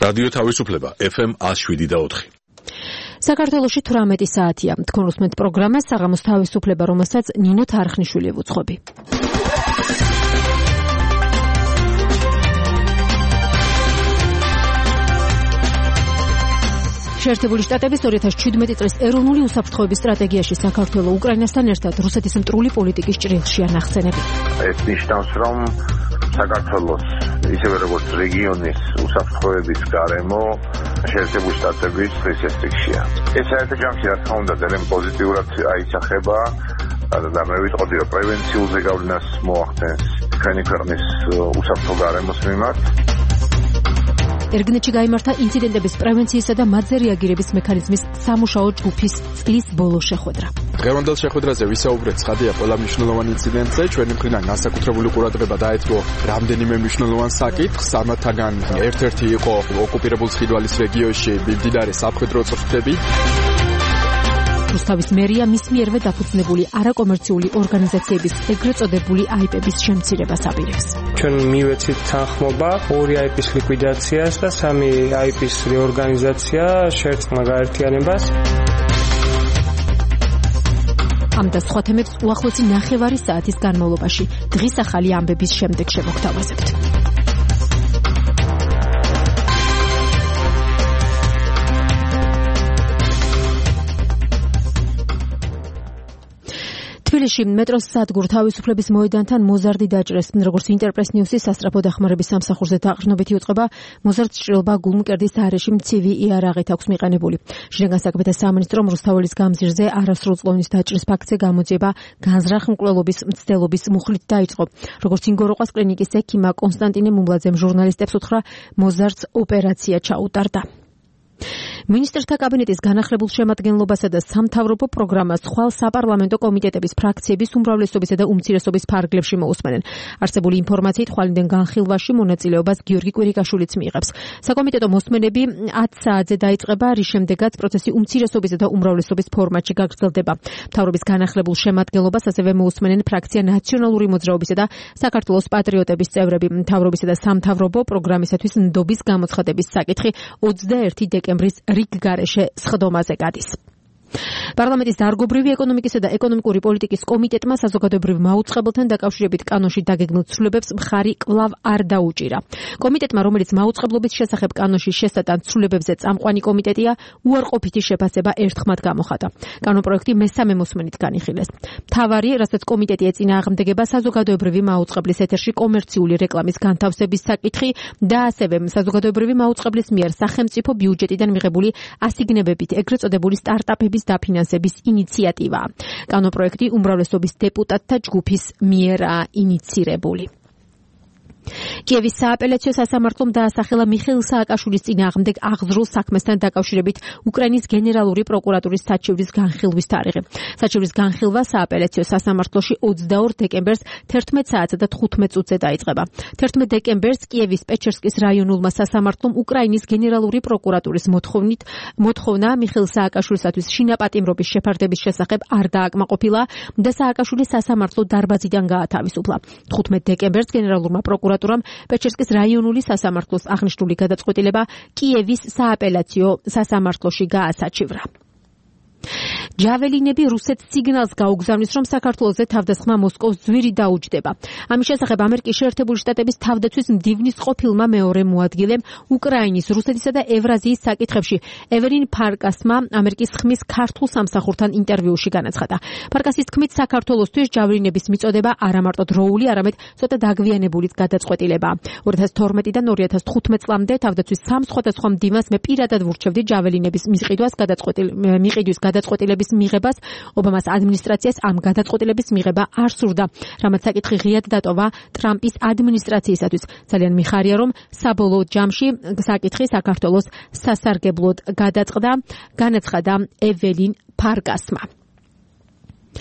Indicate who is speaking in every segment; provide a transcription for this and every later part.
Speaker 1: რადიო თავისუფლება FM 107.4.
Speaker 2: საქართველოში 18 საათია. თქვენ უსმენთ პროგრამას საღამოს თავისუფლება, რომელსაც ნინო თარხნიშვილი ევუწყობი. შეერთებული შტატების 2017 წლის ეროვნული უსაფრთხოების სტრატეგიაში საქართველო უკრაინასთან ერთად რუსეთის მტრული პოლიტიკის ჭრილშია ნახსენები.
Speaker 3: ეს ნიშნავს, რომ საქართველოს ისევე როგორც რეგიონის უსაფრთხოების გარემო შეერთებული შტატების წესრიგშია. ეს საერთო ჯამში რა თქმა უნდა ძალიან პოზიტიურად აისახება და მე ვიტყოდი, რომ პრევენციულ ზეგავლენას მოახდენს ჩვენი ქვეყნის უსაფრთხო გარემოს მიმართ.
Speaker 2: ერგნეთში გაიმართა ინციდენტების პრევენციისა და მათზე რეაგირების მექანიზმის სამუშაო ჯგუფის წლის ბოლო შეხვედრა.
Speaker 4: დღევანდელ შეხვედრაზე ვისაუბრეთ ცხადია ყველა მნიშვნელოვანი ინციდენტზე, ჩვენი მხრიდან განსაკუთრებული ყურადღება დაეთმო რამდენიმე მნიშვნელოვან საკითხს, ამათგან ერთ-ერთი იყო ოკუპირებულ მყინვალის რეგიონში მიმდინარე სამხედრო წვრთნები. რუსთავის მერია მის მიერვე დაფუძნებული არაკომერციული ორგანიზაციების ეგრეთ წოდებული აიპების შემცირებას აპირებს.
Speaker 5: ჩვენ მივეცით თანხმობა 2 აიპის ლიკვიდაციას და 3 აიპის რეორგანიზაცია შერწყმა გაერთიანებას.
Speaker 2: ამ და სხვა თემებს უახლოესი 9 საათის განმავლობაში დღის ახალი ამბების შემდეგ შემოგთავაზებთ. თბილისში მეტროს სადგურ თავისუფლების მოედანთან მოზარდი დაჭრეს. როგორც ინტერპრეს ნიუსის სასწრაფო დახმარების სამსახურზე დაყრდნობითი უწყება, მოზარდს ჭრილობა გულმკერდის არეში მცივი იარაღით აქვს მიყენებული. შინაგან საქმეთა სამინისტრომ რუსთაველის გამზირზე არასრულწლოვნის დაჭრის ფაქტზე გამოძიება განზრახ-მკვლელობის მცდელობის მუხლით დაიწყო. როგორც ინგოროყვას კლინიკის ექიმა კონსტანტინე მუმლაძემ ჟურნალისტებს უთხრა, მოზარდს ოპერაცია ჩაუტარდა. მინისტრთა კაბინეტის განახლებულ შემადგენლობასა და სამთავრობო პროგრამას ხვალ საპარლამენტო კომიტეტების ფრაქციების უმრავლესობისა და უმცირესობის ფარგლებში მოусმენენ. არსებული ინფორმაციით ხვალინდენ განხილვაში მონაწილეობას გიორგი კვირიკაშვილიც მიიღებს. საკომიტეტო მოსმენები 10 საათზე დაიწყება, რის შემდეგაც პროცესი უმცირესობისა და უმრავლესობის ფორმატში გაგრძელდება. მთავრობის განახლებულ შემადგენლობას ასევე მოусმენენ ფრაქცია ნაციონალური მოძრაობისა და საქართველოს პატრიოტების წევრები. მთავრობისა და სამთავრობო პროგრამისათვის ნდობის გამოცხადების საკითხი 21 დეკემბრის რიგგარეშე სხდომაზე გადის. პარლამენტის დარგობრივი ეკონომიკისა და ეკონომიკური პოლიტიკის კომიტეტმა საზოგადოებრივ მაუწყებელთან დაკავშირებით კანონში დაგეგმილ ცვლილებებს მხარი კვლავ არ დაუჭირა. კომიტეტმა, რომელიც მაუწყებლობის შესახებ კანონში შესატან ცვლილებებზე წამყვანი კომიტეტია, უარყოფითი შეფასება ერთხმად გამოხატა. კანონპროექტი მესამე მოსმენით განიხილეს. მთავარი, რასაც კომიტეტი ეწინააღმდეგება, საზოგადოებრივი მაუწყებლის ეთერში კომერციული რეკლამის განთავსების საკითხი და ასევე საზოგადოებრივი მაუწყებლის მიერ სახელმწიფო ბიუჯეტიდან მიღებული ასიგნებებით ეგრეთ წოდებული სტარტაპების დაფინანსების ინიციატივა. კანონპროექტი უმრავლესობის დეპუტატთა ჯგუფის მიერაა ინიცირებული. კიევის სააპელაციო სასამართლომ დაასახელა მიხეილ სააკაშვილის წინააღმდეგ აღძრულ საქმესთან დაკავშირებით უკრაინის გენერალური პროკურატურის საჩივრის განხილვის თარიღი. საჩივრის განხილვა სააპელაციო სასამართლოში 22 დეკემბერს 11 საათსა და 15 წუთზე დაიწყება. 11 დეკემბერს კიევის პეჩერსკის რაიონულმა სასამართლომ უკრაინის გენერალური პროკურატურის მოთხოვნა მიხეილ სააკაშვილისათვის შინაპატიმრობის შეფარდების შესახებ არ დააკმაყოფილა და სააკაშვილი სასამართლო დარბაზიდან გაათავისუფლა. 15 დეკემბერს გენერალურმა პროკურატურამ პეჩერსკის რაიონული სასამართლოს აღნიშნული გადაწყვეტილება კიევის სააპელაციო სასამართლოში გაასაჩივრა. ჯაველინები რუსეთს სიგნალს გაუგზავნის, რომ საქართველოზე თავდასხმა მოსკოვს ძვირი დაუჯდება. ამის შესახებ ამერიკის შეერთებული შტატების თავდაცვის მდივნის ყოფილმა მეორე მოადგილემ უკრაინის, რუსეთისა და ევრაზიის საკითხებში ევერინ ფარკასმა ამერიკის ხმის ქართულ სამსახურთან ინტერვიუში განაცხადა. ფარკასის თქმით, საქართველოსთვის ჯაველინების მიწოდება არა მარტო დროული, არამედ ცოტა დაგვიანებულიც გადაწყვეტილებაა. 2012-დან 2015 წლამდე თავდაცვის სამ სხვადასხვა მდივანს მე პირადად ვურჩევდი ჯაველინების მიყიდვის გადაწყვეტილების მიღებას. ობამას ადმინისტრაციას ამ გადაწყვეტილების მიღება არ სურდა, რამაც საკითხი ღიად დატოვა ტრამპის ადმინისტრაციისათვის. ძალიან მიხარია, რომ საბოლოო ჯამში საკითხი საქართველოს სასარგებლოდ გადაწყდა, განაცხადა ეველინ ფარკასმა.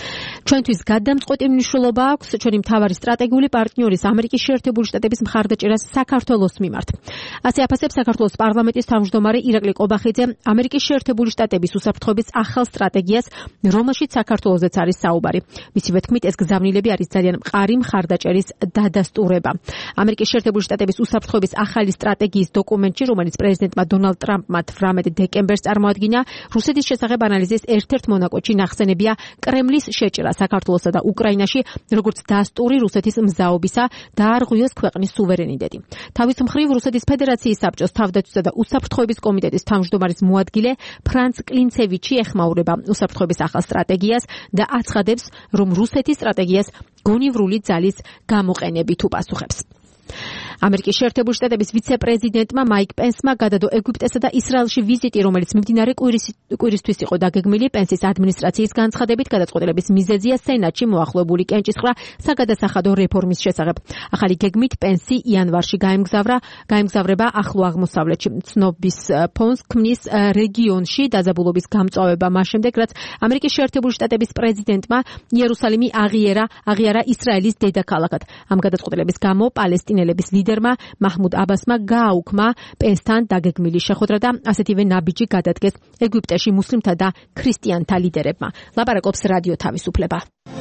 Speaker 2: ჩვენთვის გადამწყვეტი მნიშვნელობა აქვს ჩვენი მთავარი სტრატეგიული პარტნიორის ამერიკის შეერთებული შტატების მხარდაჭერას საქართველოს მიმართ. ასე აფასებს საქართველოს პარლამენტის თავმჯდომარე ირაკლი ყობახიძე ამერიკის შეერთებული შტატების უსაფრთხოების ახალ სტრატეგიას, რომელშიც საქართველოსაც არის საუბარი. მისივე თქმით, ეს გზავნილები არის ძალიან მყარი მხარდაჭერის დადასტურება. ამერიკის შეერთებული შტატების უსაფრთხოების ახალი სტრატეგიის დოკუმენტში, რომელიც პრეზიდენტმა დონალდ ტრამპმა 18 დეკემბერს წარმოადგინა, რუსეთის შესახებ ანალიზის ერთ-ერთ მონაკვეთში ნახსენებია კრემლის შეჭრა საქართველოსა და უკრაინაში, როგორც დასტური რუსეთის მზაობისა დაარღვიოს ქვეყნის სუვერენიტეტი. თავის მხრივ რუსეთის ფედერაციის საბჭოს თავდაცვისა და უსაფრთხოების კომიტეტის თავმჯდომარის მოადგილე ფრანც კლინცევიჩი ეხმაურება უსაფრთხოების ახალ სტრატეგიას და აცხადებს, რომ რუსეთის სტრატეგიას გონივრული ძალის გამოყენებით უპასუხებს. ამერიკის შეერთებული შტატების ვიცე-პრეზიდენტმა მაიკ პენსმა გადადო ეგვიპტესა და ისრაელში ვიზიტი, რომელიც მიმდინარე კვირისთვის იყო დაგეგმილი. პენსის ადმინისტრაციის განცხადებით, გადაწყვეტილების მიზეზია სენატში მოახლოებული კენჭისყრა საგადასახადო რეფორმის შესახებ. ახალი გეგმით პენსი იანვარში გაემგზავრება ახლო აღმოსავლეთში. ცნობის ფონს ქმნის რეგიონში დაძაბულობის გამწვავება მას შემდეგ, რაც ამერიკის შეერთებული შტატების პრეზიდენტმა იერუსალიმი აღიარა ისრაელის დედაქალაქად. ამ გადაწყვეტილების გამო პალესტინელების ლიდერმა მაჰმუდ აბასმა გააუქმა პენსთან დაგეგმილი შეხვედრა და ასეთივე ნაბიჯი გადადგეს ეგვიპტეში მუსლიმთა და ქრისტიანთა ლიდერებმა. ლაპარაკობს რადიო თავისუფლება.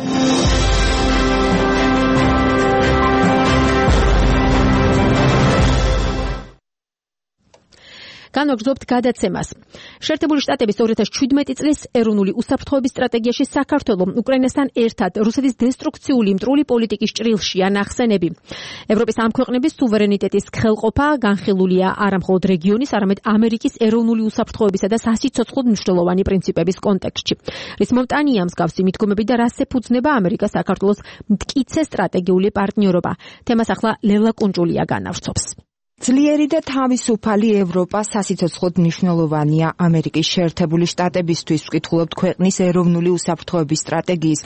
Speaker 2: განვაგრძობთ გადაცემას. შეერთებული შტატების 2017 წლის ეროვნული უსაფრთხოების სტრატეგიაში საქართველო უკრაინასთან ერთად რუსეთის დესტრუქციული მტრული პოლიტიკის ჭრილშია ნახსენები. ევროპის ამ ქვეყნების სუვერენიტეტის ხელყოფა განხილულია არა მხოლოდ რეგიონის, არამედ ამერიკის ეროვნული უსაფრთხოებისა და სასიცოცხლოდ მნიშვნელოვანი პრინციპების კონტექსტში. რის მომტანია მსგავსი მიდგომები და რას ეფუძნება ამერიკა საქართველოს მტკიცე სტრატეგიული პარტნიორობა. თემას ახლა ლელა კუნჭულია განავრცობს.
Speaker 6: ძლიერი და თავისუფალი ევროპა სასიცოცხლოდ მნიშვნელოვანია ამერიკის შეერთებული შტატებისთვის. ვკითხულობთ ქვეყნის ეროვნული უსაფრთხოების სტრატეგიის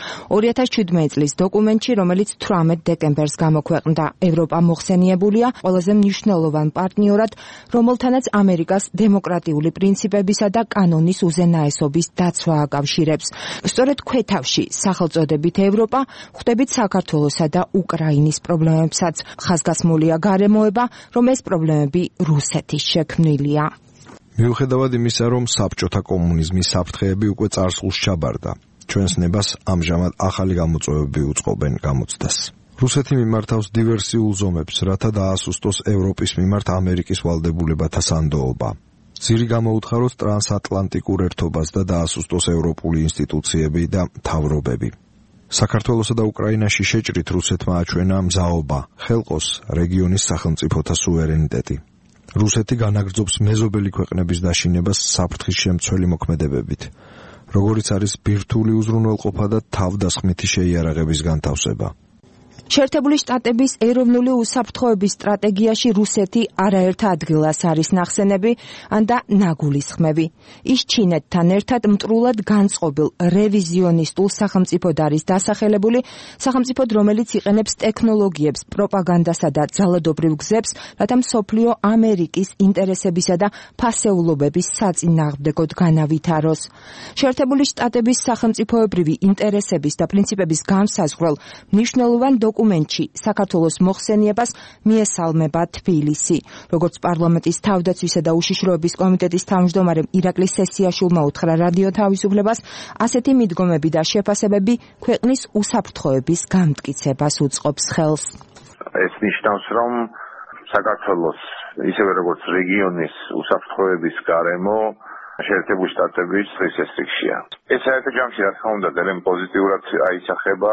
Speaker 6: 2017 წლის დოკუმენტში, რომელიც 18 დეკემბერს გამოქვეყნდა. ევროპა მოხსენიებულია ყველაზე მნიშვნელოვან პარტნიორად, რომელთანაც ამერიკას დემოკრატიული პრინციპებისა და კანონის უზენაესობის დაცვა აკავშირებს. სწორედ ქვეთავში სახელწოდებით ევროპა ხვდებით საქართველოსა და უკრაინის პრობლემებსაც. ხაზგასმულია გარემოება, რომ ეს პრობლემები რუსეთის შექმნილია.
Speaker 7: მიუხედავად იმისა, რომ საბჭოთა კომუნიზმის საფრთხეები უკვე წარსულს ჩაბარდა, ჩვენს ნებას ამჟამად ახალი გამოწვევები უწყობენ გამოცდას. რუსეთი მიმართავს დივერსიულ ზომებს, რათა დაასუსტოს ევროპის მიმართ ამერიკის ვალდებულებათა სანდოობა. ძირი გამოუთხაროს ტრანსატლანტიკურ ერთობას და დაასუსტოს ევროპული ინსტიტუციები და მთავრობები. საქართველოსა და უკრაინაში შეჭრით რუსეთმა აჩვენა მზაობა, ხელყოს რეგიონის სახელმწიფოთა სუვერენიტეტი. რუსეთი განაგრძობს მეზობელი ქვეყნების დაშინებას საფრთხის შემცველი მოქმედებებით, როგორიც არის ბირთვული უზრუნველყოფა და თავდასხმითი შეიარაღების განთავსება.
Speaker 6: შეერთებული შტატების ეროვნული უსაფრთხოების სტრატეგიაში რუსეთი არაერთ ადგილას არის ნახსენები და ნაგულისხმები. ის ჩინეთთან ერთად მტრულად განწყობილ რევიზიონისტულ სახელმწიფოდ არის დასახელებული, სახელმწიფოდ, რომელიც იყენებს ტექნოლოგიებს, პროპაგანდასა და ძალადობრივ გზებს, რათა მსოფლიო ამერიკის ინტერესებისა და ფასეულობების საწინააღმდეგოდ განავითაროს. შეერთებული შტატების სახელმწიფოებრივი ინტერესების და პრინციპების განსაზღვრელ მნიშვნელოვან დოკუმენტში საქართველოს მოხსენიებას მიესალმება თბილისი. როგორც პარლამენტის თავდაცვისა და უშიშროების კომიტეტის თავმჯდომარემ ირაკლი სესიაშვილმა უთხრა რადიო თავისუფლებას, ასეთი მიდგომები და შეფასებები ქვეყნის უსაფრთხოების გამტკიცებას უწყობს ხელს.
Speaker 3: ეს ნიშნავს, რომ საქართველოს ისევე როგორც რეგიონის უსაფრთხოების გარემო შეერთებული შტატების რესესტრიქცია. ეს საერთო ჯამში რა თქმა უნდა ძალიან პოზიტიურად აისახება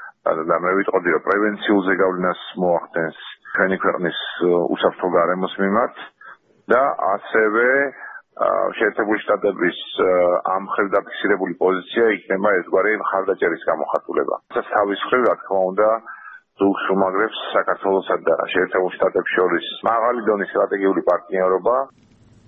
Speaker 3: და მე ვიტყოდი, რომ პრევენციულ ზეგავლენას მოახდენს ჩვენი ქვეყნის უსაფრთხო გარემოს მიმართ და ასევე შეერთებული შტატების ამ მხრივ დაფიქსირებული პოზიცია იქნება ერთგვარი მხარდაჭერის გამოხატულება. ეს თავის მხრივ რა თქმა უნდა ზოგს უმაგრებს საქართველოსა და შეერთებულ შტატებს შორის მაღალი დონის სტრატეგიული პარტნიორობა.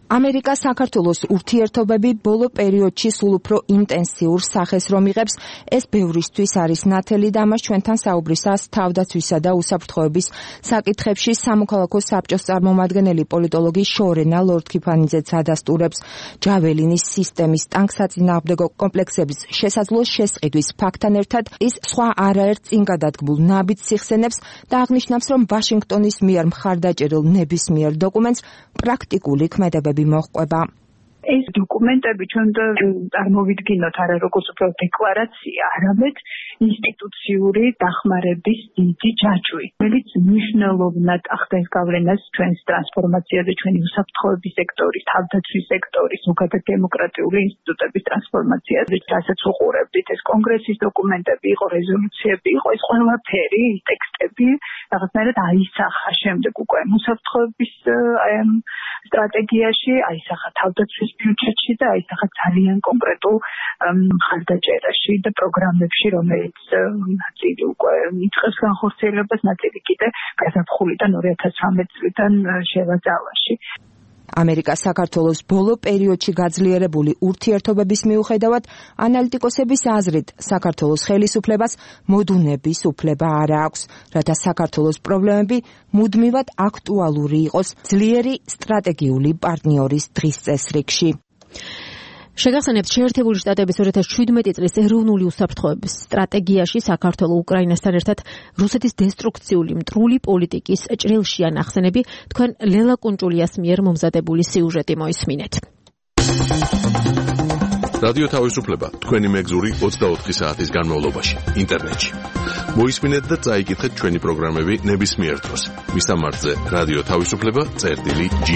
Speaker 6: ამერიკა საქართველოს ურთიერთობები ბოლო პერიოდში სულ უფრო ინტენსიურ სახეს რომ იღებს, ეს ბევრისთვის არის ნათელი და ამას ჩვენთან საუბრისას თავდაცვისა და უსაფრთხოების საკითხებში სამოქალაქო საბჭოს წარმომადგენელი პოლიტოლოგი შორენა ლორდ-ქიფანიძეც ადასტურებს ჯაველინის სისტემის ტანკსაწინააღმდეგო კომპლექსების შესაძლო შესყიდვის ფაქტთან ერთად ის სხვა არაერთ წინ გადადგმულ ნაბიჯს იხსენებს და აღნიშნავს, რომ ვაშინგტონის მიერ მხარდაჭერილ ნებისმიერ დოკუმენტს პრაქტიკული ქმედებები მოჰყვება.
Speaker 8: ეს დოკუმენტები ჩვენ წარმოვიდგინოთ არა როგორც უფრო დეკლარაცია, არამედ ინსტიტუციური დახმარების დიდი ჯაჭვი, რომელიც მნიშვნელოვნად ახდენს გავლენას ჩვენს ტრანსფორმაციაზე, ჩვენი უსაფრთხოების სექტორის, თავდაცვის სექტორის, ზოგადად დემოკრატიული ინსტიტუტების ტრანსფორმაციაზე, რასაც უყურებდით, ეს კონგრესის დოკუმენტები იყო, რეზოლუციები იყო, ეს ყველაფერი, ტექსტები რაღაცნაირად აისახა შემდეგ უკვე უსაფრთხოების სტრატეგიაში, აისახა თავდაცვის ბიუჯეტში და აისახა ძალიან კონკრეტულ მხარდაჭერაში და პროგრამებში, რომელიც ნაწილი უკვე იწყებს განხორციელებას, ნაწილი კიდე გაზაფხულიდან 2018 წლიდან შევაძალაში.
Speaker 6: ამერიკა საქართველოს ბოლო პერიოდში გაძლიერებული ურთიერთობების მიუხედავად, ანალიტიკოსების აზრით, საქართველოს ხელისუფლებას მოდუნების უფლება არ აქვს, რათა საქართველოს პრობლემები მუდმივად აქტუალური იყოს ძლიერი სტრატეგიული პარტნიორის დღის წესრიგში.
Speaker 2: შეგახსენებთ, შეერთებული შტატების 2017 წლის ეროვნული უსაფრთხოების სტრატეგიაში საქართველოს უკრაინასთან ერთად რუსეთის დესტრუქციული მტრული პოლიტიკის ჭრილშია ნახსენები, თქვენ ლელა კუნჭულიას მიერ მომზადებული სიუჟეტი მოისმინეთ.
Speaker 1: რადიო თავისუფლება თქვენი მეგზური 24 საათის განმავლობაში ინტერნეტში. მოისმინეთ და წაიკითხეთ ჩვენი პროგრამები ნებისმიერ დროს. მისამართზე რადიო თავისუფლება.ge.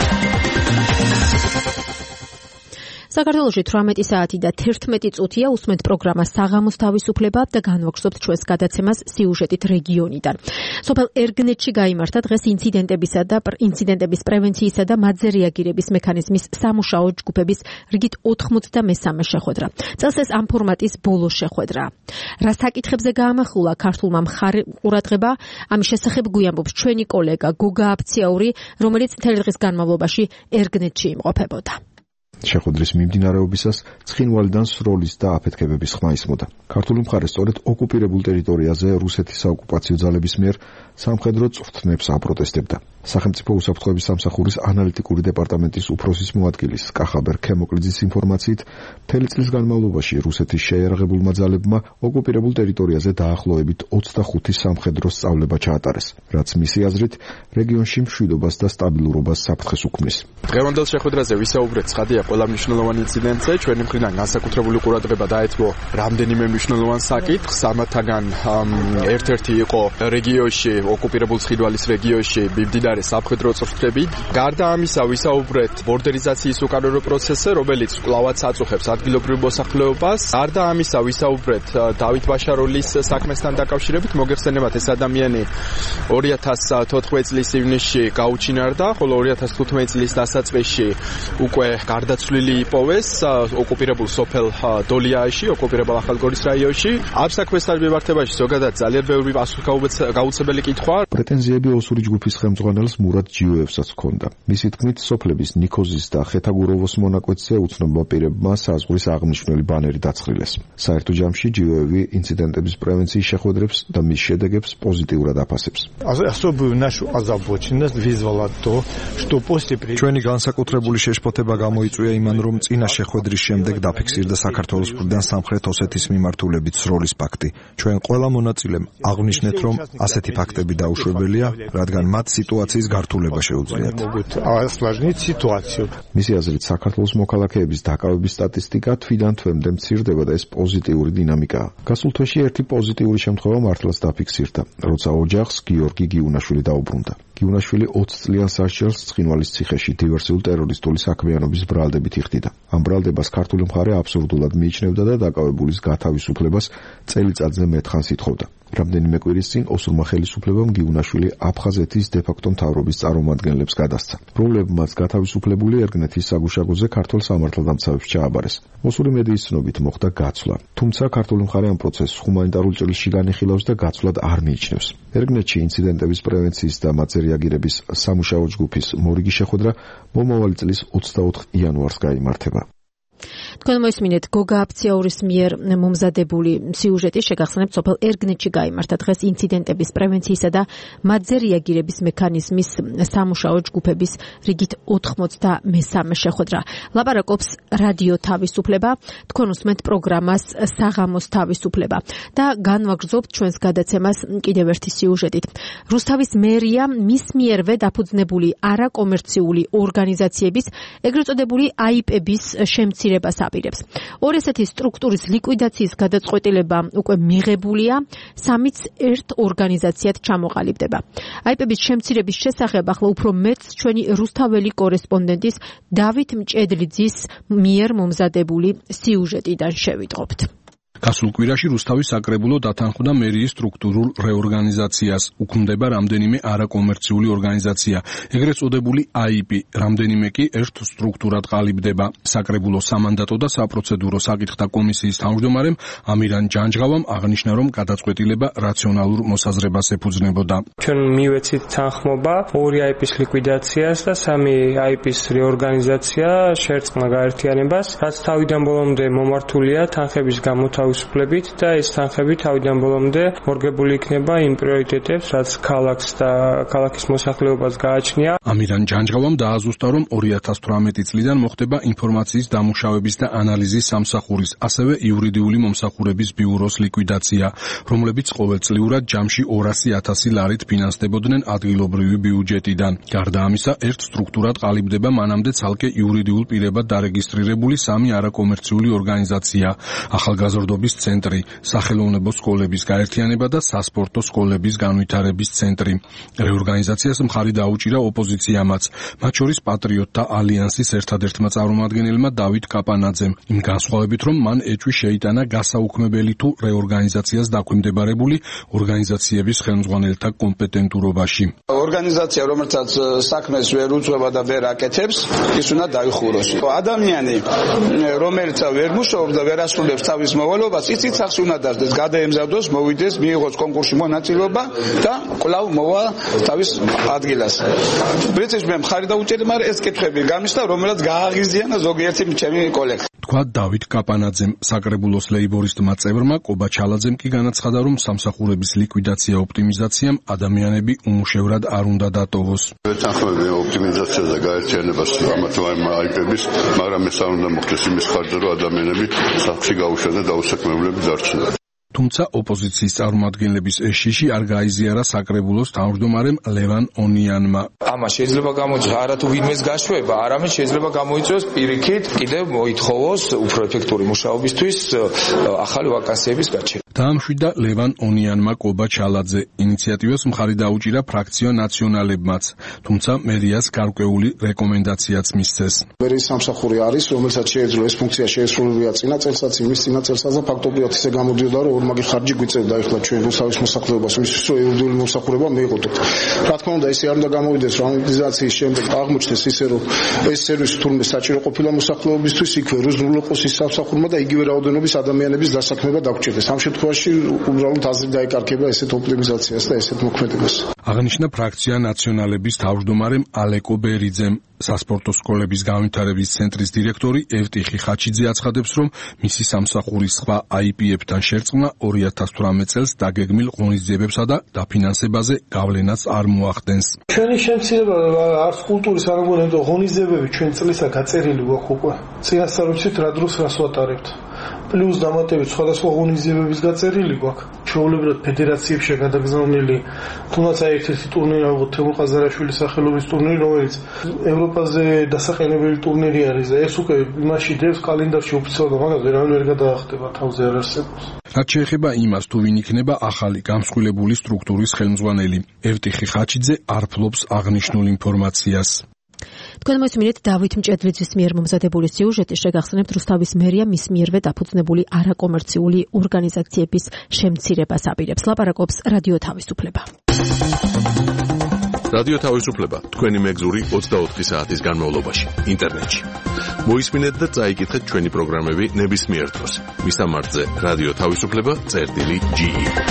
Speaker 2: საქართველოში 18 საათი და 11 წუთია უსმენთ პროგრამა საღამოს თავისუფლება და განვაგრძობთ ჩვენს გადაცემას სიუჟეტით რეგიონიდან. სოფელ ერგნეთში გაიმართა დღეს ინციდენტების პრევენციისა და მათზე რეაგირების მექანიზმის სამუშაო ჯგუფების რიგით 93 შეხვედრა. წელს ეს ამ ფორმატის ბოლო შეხვედრაა. რა საკითხებზე გაამახვილა ქართულმა ყურადღება, ამის შესახებ გვიამბობს ჩვენი კოლეგა გოგა აფციაური, რომელიც მთელი დღის განმავლობაში ერგნეთში იმყოფებოდა.
Speaker 7: შეხვედრის მიმდინარეობისას ცხინვალიდან სროლის და აფეთქებების ხმა ისმოდა. ქართული მხარე სწორედ ოკუპირებულ ტერიტორიაზე რუსეთის საოკუპაციო ძალების მიერ სამხედრო წვრთნებს აპროტესტებდა. სახელმწიფო უსაფრთხოების სამსახურის ანალიტიკური დეპარტამენტის უფროსის მოადგილის კახაბერ ქემოკლიძის ინფორმაციით, მთელი წლის განმავლობაში რუსეთის შეიარაღებულმა ძალებმა ოკუპირებულ ტერიტორიაზე დაახლოებით 25 სამხედრო სწავლება ჩაატარეს, რაც მისი აზრით რეგიონში მშვიდობას და სტაბილურობას საფრთხეს უქმნის.
Speaker 4: დღევანდელ შეხვედრაზე ვისაუბრეთ ცხადია ყველა მნიშვნელოვანი ინციდენტზე, ჩვენი მხრიდან განსაკუთრებული ყურადღება დაეთმო რამდენიმე მნიშვნელოვან საკითხს, ამათგან ერთ-ერთი იყო რეგიონში, ოკუპირებულ ცხინვალის რეგიონში მიმდინარე სამხედრო წვრთნები. გარდა ამისა ვისაუბრეთ ბორდერიზაციის უკანონო პროცესზე, რომელიც კვლავაც აწუხებს ადგილობრივ მოსახლეობას. გარდა ამისა ვისაუბრეთ დავით ბაშაროლის საქმესთან დაკავშირებით, მოგეხსენებათ ეს ადამიანი 2014 წლის ივნისში გაუჩინარდა, ხოლო 2015 წლის დასაწყისში უკვე გარდაცვლილი იპოვეს ოკუპირებულ სოფელ დოლიაში, ოკუპირებულ ახალგორის რაიონში. ამ საქმესთან მიმართებაში ზოგადად ძალიან ბევრი პასუხგაუცებელი კითხვა.
Speaker 7: პრეტენზიები ოსური ჯგუფის ხელმძღვანელს მურად ჯიოევსაც ჰქონდა. მისი თქმით, სოფლების ნიქოზის და ხეთაგუროვოს მონაკვეთზე უცნობმა პირებმა საზღვრის აღნიშნული ბანერი დაცხრილეს. საერთო ჯამში ჯიოევი ინციდენტების პრევენციის შეხვედრებს და მის შედეგებს პოზიტიურად აფასებს. ჩვენი განსაკუთრებული შეშფოთება გამოიწვია იმან, რომ წინა შეხვედრის შემდეგ დაფიქსირდა საქართველოს მხრიდან სამხრეთ ოსეთის მიმართულებით სროლის ფაქტი. ჩვენ ყველა მონაწილემ აღნიშნეთ, რომ ასეთი ფაქტები დაუშვებელია, რადგან მათ სიტუაციის გართულება შეუძლიათ. მისი აზრით, საქართველოს მოქალაქეების დაკავების სტატისტიკა თვიდან თვემდე მცირდება და ეს პოზიტიური დინამიკაა. გასულ თვეში ერთი პოზიტიური შემთხვევა მართლაც დაფიქსირდა, როცა ოჯახს გიორგი გიუნაშვილი დაუბრუნდა. გიუნაშვილი 20 წლიან სასჯელს ცხინვალის ციხეში დივერსიული ტერორისტული საქმიანობის ბრალდებით იხდიდა. ამ ბრალდებას ქართული მხარე აბსურდულად მიიჩნევდა და დაკავებულის გათავისუფლებას წელიწადზე მეტხანს ითხოვდა. რამდენიმე კვირის წინ ოსურმა ხელისუფლებამ გიუნაშვილი აფხაზეთის დე-ფაქტო მთავრობის წარმომადგენლებს გადასცა. პრობლემა მას გათავისუფლებული ერგნეთის საგუშაგოზე ქართულ სამართალდამცავებს ჩააბარეს. ოსური მედიის ცნობით მოხდა გაცვლა. თუმცა ქართული მხარე ამ პროცესს ჰუმანიტარულ ჭრილში განიხილავს და გაცვლად არ მიიჩნევს. ერგნეთში ინციდენტების პრევენციის და მათზე რეაგირების სამუშაო ჯგუფის მორიგი შეხვედრა მომავალი წლის 24 იანვარს გაიმართება.
Speaker 2: თქვენ მოისმინეთ გოგა აფციაურის მიერ მომზადებული სიუჟეტი შეგახსენებთ სოფელ ერგნეთში გაიმართა დღეს ინციდენტების პრევენციისა და მათზე რეაგირების მექანიზმის სამუშაო ჯგუფების რიგით 93 შეხვედრა. ლაპარაკობს რადიო თავისუფლება, თქვენ უსმენთ პროგრამას საღამოს თავისუფლება და განვაგრძობთ ჩვენს გადაცემას კიდევ ერთი სიუჟეტით. რუსთავის მერია მის მიერვე დაფუძნებული არაკომერციული ორგანიზაციების, ეგრეთ წოდებული აიპების შემცირებას აპირებს. ორი ესეთი სტრუქტურის ლიკვიდაციის გადაწყვეტილება უკვე მიღებულია, სამიც ერთ ორგანიზაციად ჩამოყალიბდება. აიპების შემცირების შესახებ ახლა უფრო მეტს ჩვენი რუსთაველი კორესპონდენტის დავით მჭედლიძის მიერ მომზადებული სიუჟეტიდან შევიტყობთ.
Speaker 9: გასულ კვირაში რუსთავის საკრებულო დათანხმდა მერიის სტრუქტურულ რეორგანიზაციას. უქმდება რამდენიმე არაკომერციული ორგანიზაცია, ეგრეთ წოდებული აიპი, რამდენიმე კი ერთ სტრუქტურად ყალიბდება. საკრებულო სამანდატო და საპროცედურო საკითხთა კომისიის თავმჯდომარემ ამირან ჯანჯღავამ აღნიშნა, რომ გადაწყვეტილება რაციონალურ მოსაზრებას ეფუძნებოდა.
Speaker 5: ჩვენ მივეცით თანხმობა ორი აიპის ლიკვიდაციას და სამი აიპის რეორგანიზაცია შერწყმა გაერთიანებას, რაც თავიდან ბოლომდე მომართულია თანხების გამოთავისუფლებით და ეს თანხები თავიდან ბოლომდე მორგებული იქნება იმ პრიორიტეტებს, რაც ქალაქს და ქალაქის მოსახლეობას გააჩნია.
Speaker 9: ამირან ჯანჯღავამ დააზუსტა, რომ 2018 წლიდან მოხდება ინფორმაციის დამუშავების და ანალიზის სამსახურის, ასევე იურიდიული მომსახურების ბიუროს ლიკვიდაცია, რომლებიც ყოველწლიურად ჯამში 200,000 ლარით ფინანსდებოდნენ ადგილობრივი ბიუჯეტიდან. გარდა ამისა, ერთ სტრუქტურად ყალიბდება მანამდე ცალკე იურიდიულ პირებად დარეგისტრირებული სამი არაკომერციული ორგანიზაცია: ახალგაზრდობის ცენტრი, სახელოვნებო სკოლების გაერთიანება და სასპორტო სკოლების განვითარების ცენტრი. რეორგანიზაციას მხარი დაუჭირა ოპოზიციამაც, მათ შორის პატრიოტთა ალიანსის ერთადერთმა წარმომადგენელმა დავით კაპანაძემ, იმ განსხვავებით, რომ მან ეჭვი შეიტანა გასაუქმებელი თუ რეორგანიზაციას დაქვემდებარებული ორგანიზაციების ხელმძღვანელთა კომპეტენტურობაში.
Speaker 10: ორგანიზაცია, რომელსაც საქმეს ვერ უძღვება და ვერ აკეთებს, ის უნდა დაიხუროს. ადამიანი, რომელიც ვერ მუშაობს და ვერ ასრულებს თავის მოვალობას, იცით სახში უნდა დასდეს, გადაემზადოს, მოვიდეს, მიიღოს კონკურსში მონაწილეობა და კვლავ მოვა თავის ადგილას. პრინციპში მე მხარი დაუჭერე, მაგრამ ეს კითხვები გამიშთა, რომელიც გააღიზიანა ზოგიერთი ჩემი კოლეგა.
Speaker 9: თქვა დავით კაპანაძემ. საკრებულოს ლეიბორისტმა წევრმა კობა ჩალაძემ კი განაცხადა, რომ სამსახურების ლიკვიდაცია ოპტიმიზაციამ ადამიანები უმუშევრად არ უნდა დატოვოს.
Speaker 11: თანხმები ოპტიმიზაციას და გაერთიანებას ამათ აიპების, მაგრამ ეს არ უნდა მოხდეს იმის ხარჯზე, რომ ადამიანები სახში გაუშვენ და დაუსაქმებლები დარჩნენ.
Speaker 9: თუმცა ოპოზიციის წარმომადგენლების ეს შიში არ გაიზიარა საკრებულოს თავმჯდომარემ ლევან ონიანმა.
Speaker 12: ამას შეიძლება გამოიწვიოს არათუ ვინმეს გაშვება, არამედ შეიძლება გამოიწვიოს პირიქით კიდევ მოითხოვოს უფრო ეფექტური მუშაობისთვის ახალი ვაკანსიების გაჩენა.
Speaker 9: დაამშვიდა ლევან ონიანმა კობა ჩალაძე. ინიციატივას მხარი დაუჭირა ფრაქცია ნაციონალებმაც, თუმცა მერიას გარკვეული რეკომენდაციაც მისცეს.
Speaker 13: მერიის სამსახური არის, რომელსაც შეეძლო ეს ფუნქცია შეესრულებია წინა წელსაც, იმის წინა წელსაც და ფაქტობრივად ისე გამოდიოდა, რომ ორმაგი ხარჯი გვიწევდა ეხლა ჩვენ რუსთავის მოსახლეობას, იმისთვის რომ იურიდიული მომსახურება მიიღოთ. რა თქმა უნდა, ესე არ უნდა გამოვიდეს, რომ ამორტიზაციის შემდეგ აღმოჩნდეს ისე, რომ ეს სერვისი თურმე საჭირო ყოფილა მოსახლეობისთვის, იქვე რუსულყოს ის სამსახურმა და იგივე რაოდენობის ადამიანების დასაქმება დაგჭირდეს. ამ შემთხვევაში უბრალოდ აზრი დაეკარგება ესეთ ოპტიმიზაციას და ესეთ მოქმედებას.
Speaker 9: აღნიშნა ფრაქცია ნაციონალების თავმჯდომარემ ალეკო ბერიძემ. სასპორტო სკოლების განვითარების ცენტრის დირექტორი ევტიხი ხაჩიძე აცხადებს, რომ მისი სამსახურის სხვა აიპებთან შერწყმა 2018 წელს დაგეგმილ ღონისძიებებსა და დაფინანსებაზე გავლენაც არ მოახდენს.
Speaker 14: ჩვენი შემცირება არც კულტურის არ მოგონებდა ღონისძიებები ჩვენ წლისა გაწერილი გვაქვს უკვე. წინასწარ ვიცით რა დროს რას ვატარებთ. პლუს დამატებით სხვადასხვა ღონისძიებების გაწერილი გვაქვს. ჩვეულებრივად ფედერაციებში გადაგზავნილი, თუნდაც ერთ-ერთი ტურნირი აღო თემურ ყაზარაშვილის სახელობის ტურნირი, რომელიც ევროპაზე დასაყენებელი ტურნირი არის და ეს უკვე იმაში დევს კალენდარში ოფიციალურად, მაგრამ ვერავინ ვერ გადაახტება, თავზე არ არსებობს.
Speaker 9: რაც შეეხება იმას, თუ ვინ იქნება ახალი გამსხვილებული სტრუქტურის ხელმძღვანელი, ევტიხი ხაჩიძე არ ფლობს აღნიშნულ ინფორმაციას.
Speaker 2: თქვენ მოსმინეთ დავით მჭედლიძის მიერ მომზადებული სიუჟეტი, შეგახსენებთ რუსთავის მერია მის მიერვე დაფუძნებული არაკომერციული ორგანიზაციების შემცირებას აპირებს. ლაპარაკობს რადიო თავისუფლება.
Speaker 1: რადიო თავისუფლება თქვენი მეგზური 24 საათის განმავლობაში ინტერნეტში. მოისმინეთ და წაიკითხეთ ჩვენი პროგრამები ნებისმიერ დროს. მისამართზე რადიო თავისუფლება.ge.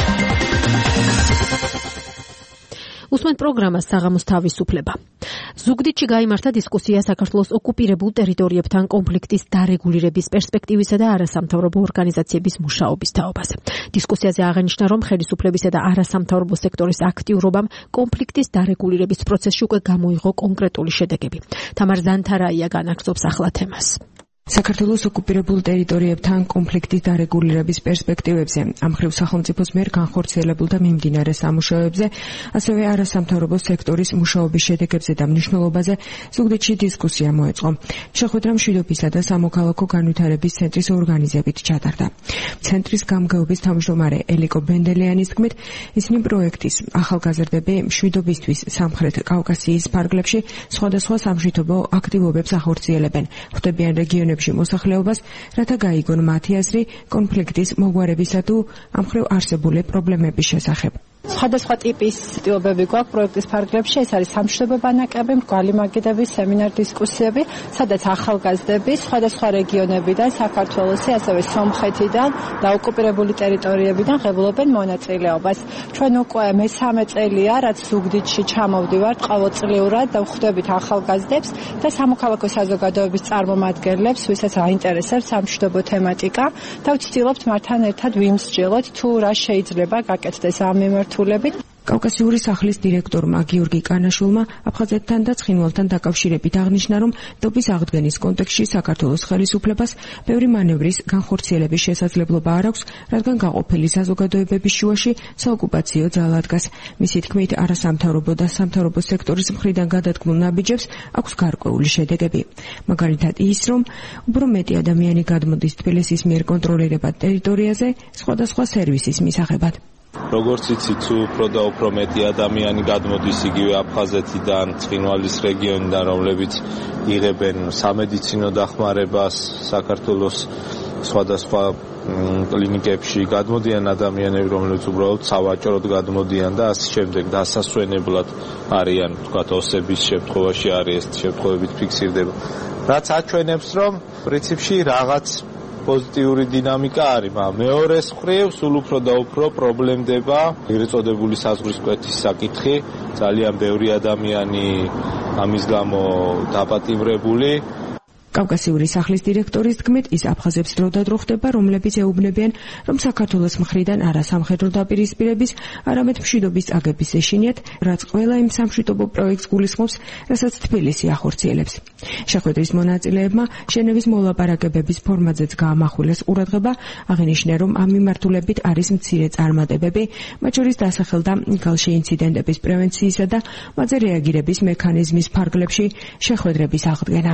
Speaker 2: უსმენთ პროგრამას საღამოს თავისუფლება. ზუგდიდში გაიმართა დისკუსია საქართველოს ოკუპირებულ ტერიტორიებთან კონფლიქტის დარეგულირების პერსპექტივისა და არასამთავრობო ორგანიზაციების მუშაობის თაობაზე. დისკუსიაზე აღენიშნა, რომ ხელისუფლებისა და არასამთავრობო სექტორის აქტიურობამ კონფლიქტის დარეგულირების პროცესში უკვე გამოიღო კონკრეტული შედეგები. თამარ ზანთარაია განაგრძობს ახლა თემას.
Speaker 6: საქართველოს ოკუპირებულ ტერიტორიებთან კონფლიქტის დარეგულირების პერსპექტივებზე, ამ მხრივ სახელმწიფოს მიერ განხორციელებულ და მიმდინარე სამუშაოებზე, ასევე არასამთავრობო სექტორის მუშაობის შედეგებზე და მნიშვნელობაზე ზუგდიდში დისკუსია მოეწყო. შეხვედრა მშვიდობისა და სამოქალაქო განვითარების ცენტრის ორგანიზებით ჩატარდა. ცენტრის გამგეობის თავმჯდომარე ელიკო ბენდელიანის თქმით, ისინი პროექტის ახალგაზრდები მშვიდობისთვის სამხრეთ კავკასიის ფარგლებში სხვადასხვა სამშვიდობო აქტივობებს ახორციელებენ, ხვდებიან რეგიონებში მოსახლეობას, რათა გაიგონ მათი აზრი კონფლიქტის მოგვარებისა თუ ამ მხრივ არსებული პრობლემების შესახებ.
Speaker 15: სხვადასხვა ტიპის აქტივობები გვაქვს პროექტის ფარგლებში, ეს არის სამშვიდობო ბანაკები, მრგვალი მაგიდები, სემინარ დისკუსიები, სადაც ახალგაზრდები სხვადასხვა რეგიონებიდან, საქართველოსი, ასევე სომხეთიდან და ოკუპირებული ტერიტორიებიდან ღებულობენ მონაწილეობას. ჩვენ უკვე მესამე წელია, რაც ზუგდიდში ჩამოვდივართ ყოველწლიურად და ვხვდებით ახალგაზრდებს და სამოქალაქო საზოგადოების წარმომადგენლებს, ვისაც აინტერესებს სამშვიდობო თემატიკა და ვცდილობთ მათთან ერთად ვიმსჯელოთ თუ რა შეიძლება გაკეთდეს ამ მიმართულებით.
Speaker 6: კავკასიური სახლის დირექტორმა გიორგი კანაშულმა აფხაზეთთან და ცხინვალთან დაკავშირებით აღნიშნა, რომ დობის აღდგენის კონტექსტში საქართველოს ხელისუფლებას ბევრი მანევრის განხორციელების შესაძლებლობა არ აქვს, რადგან გაყოფილი საზოგადოებების შუაში საოკუპაციო ძალა დგას. მისი თქმით, არასამთავრობო და სამთავრობო სექტორის მხრიდან გადადგმულ ნაბიჯებს აქვს გარკვეული შედეგები. მაგალითად ის, რომ უფრო მეტი ადამიანი გადმოდის თბილისის მიერ კონტროლირებად ტერიტორიაზე სხვადასხვა სერვისის მისაღებად.
Speaker 16: როგორც იცით, უფრო და უფრო მეტი ადამიანი გადმოდის იგივე აფხაზეთიდან, ცხინვალის რეგიონიდან, რომლებიც იღებენ სამედიცინო დახმარებას საქართველოს სხვადასხვა კლინიკებში, გადმოდიან ადამიანები, რომლებიც უბრალოდ სავაჭროდ გადმოდიან და ასე შემდეგ დასასვენებლად არიან, თქვათ, ოსების შემთხვევაში არის ეს შემთხვევებით ფიქსირდება. რაც აჩვენებს, რომ პრინციპში რაღაც პოზიტიური დინამიკა არის, მაგრამ მეორეს მხრივ სულ უფრო და უფრო პრობლემდება ეგრეთ წოდებული საზღვრისკვეთის საკითხი. ძალიან ბევრი ადამიანი ამის გამო დაპატიმრებული.
Speaker 6: კავკასიური სახლის დირექტორის თქმით, ის აფხაზებს დროდადრო ხდება, რომლებიც ეუბნებიან, რომ საქართველოს მხრიდან არა სამხედრო დაპირისპირების, არამედ მშვიდობის წაგების ეშინიათ, რაც ყველა იმ სამშვიდობო პროექტს გულისხმობს, რასაც თბილისი ახორციელებს. შეხვედრის მონაწილეებმა ჟენევის მოლაპარაკებების ფორმატზეც გაამახვილეს ყურადღება, აღინიშნა, რომ ამ მიმართულებით არის მცირე წარმატებები, მათ შორის დასახელდა გალში ინციდენტების პრევენციისა და მათზე რეაგირების მექანიზმის ფარგლებში შეხვედრების აღდგენა.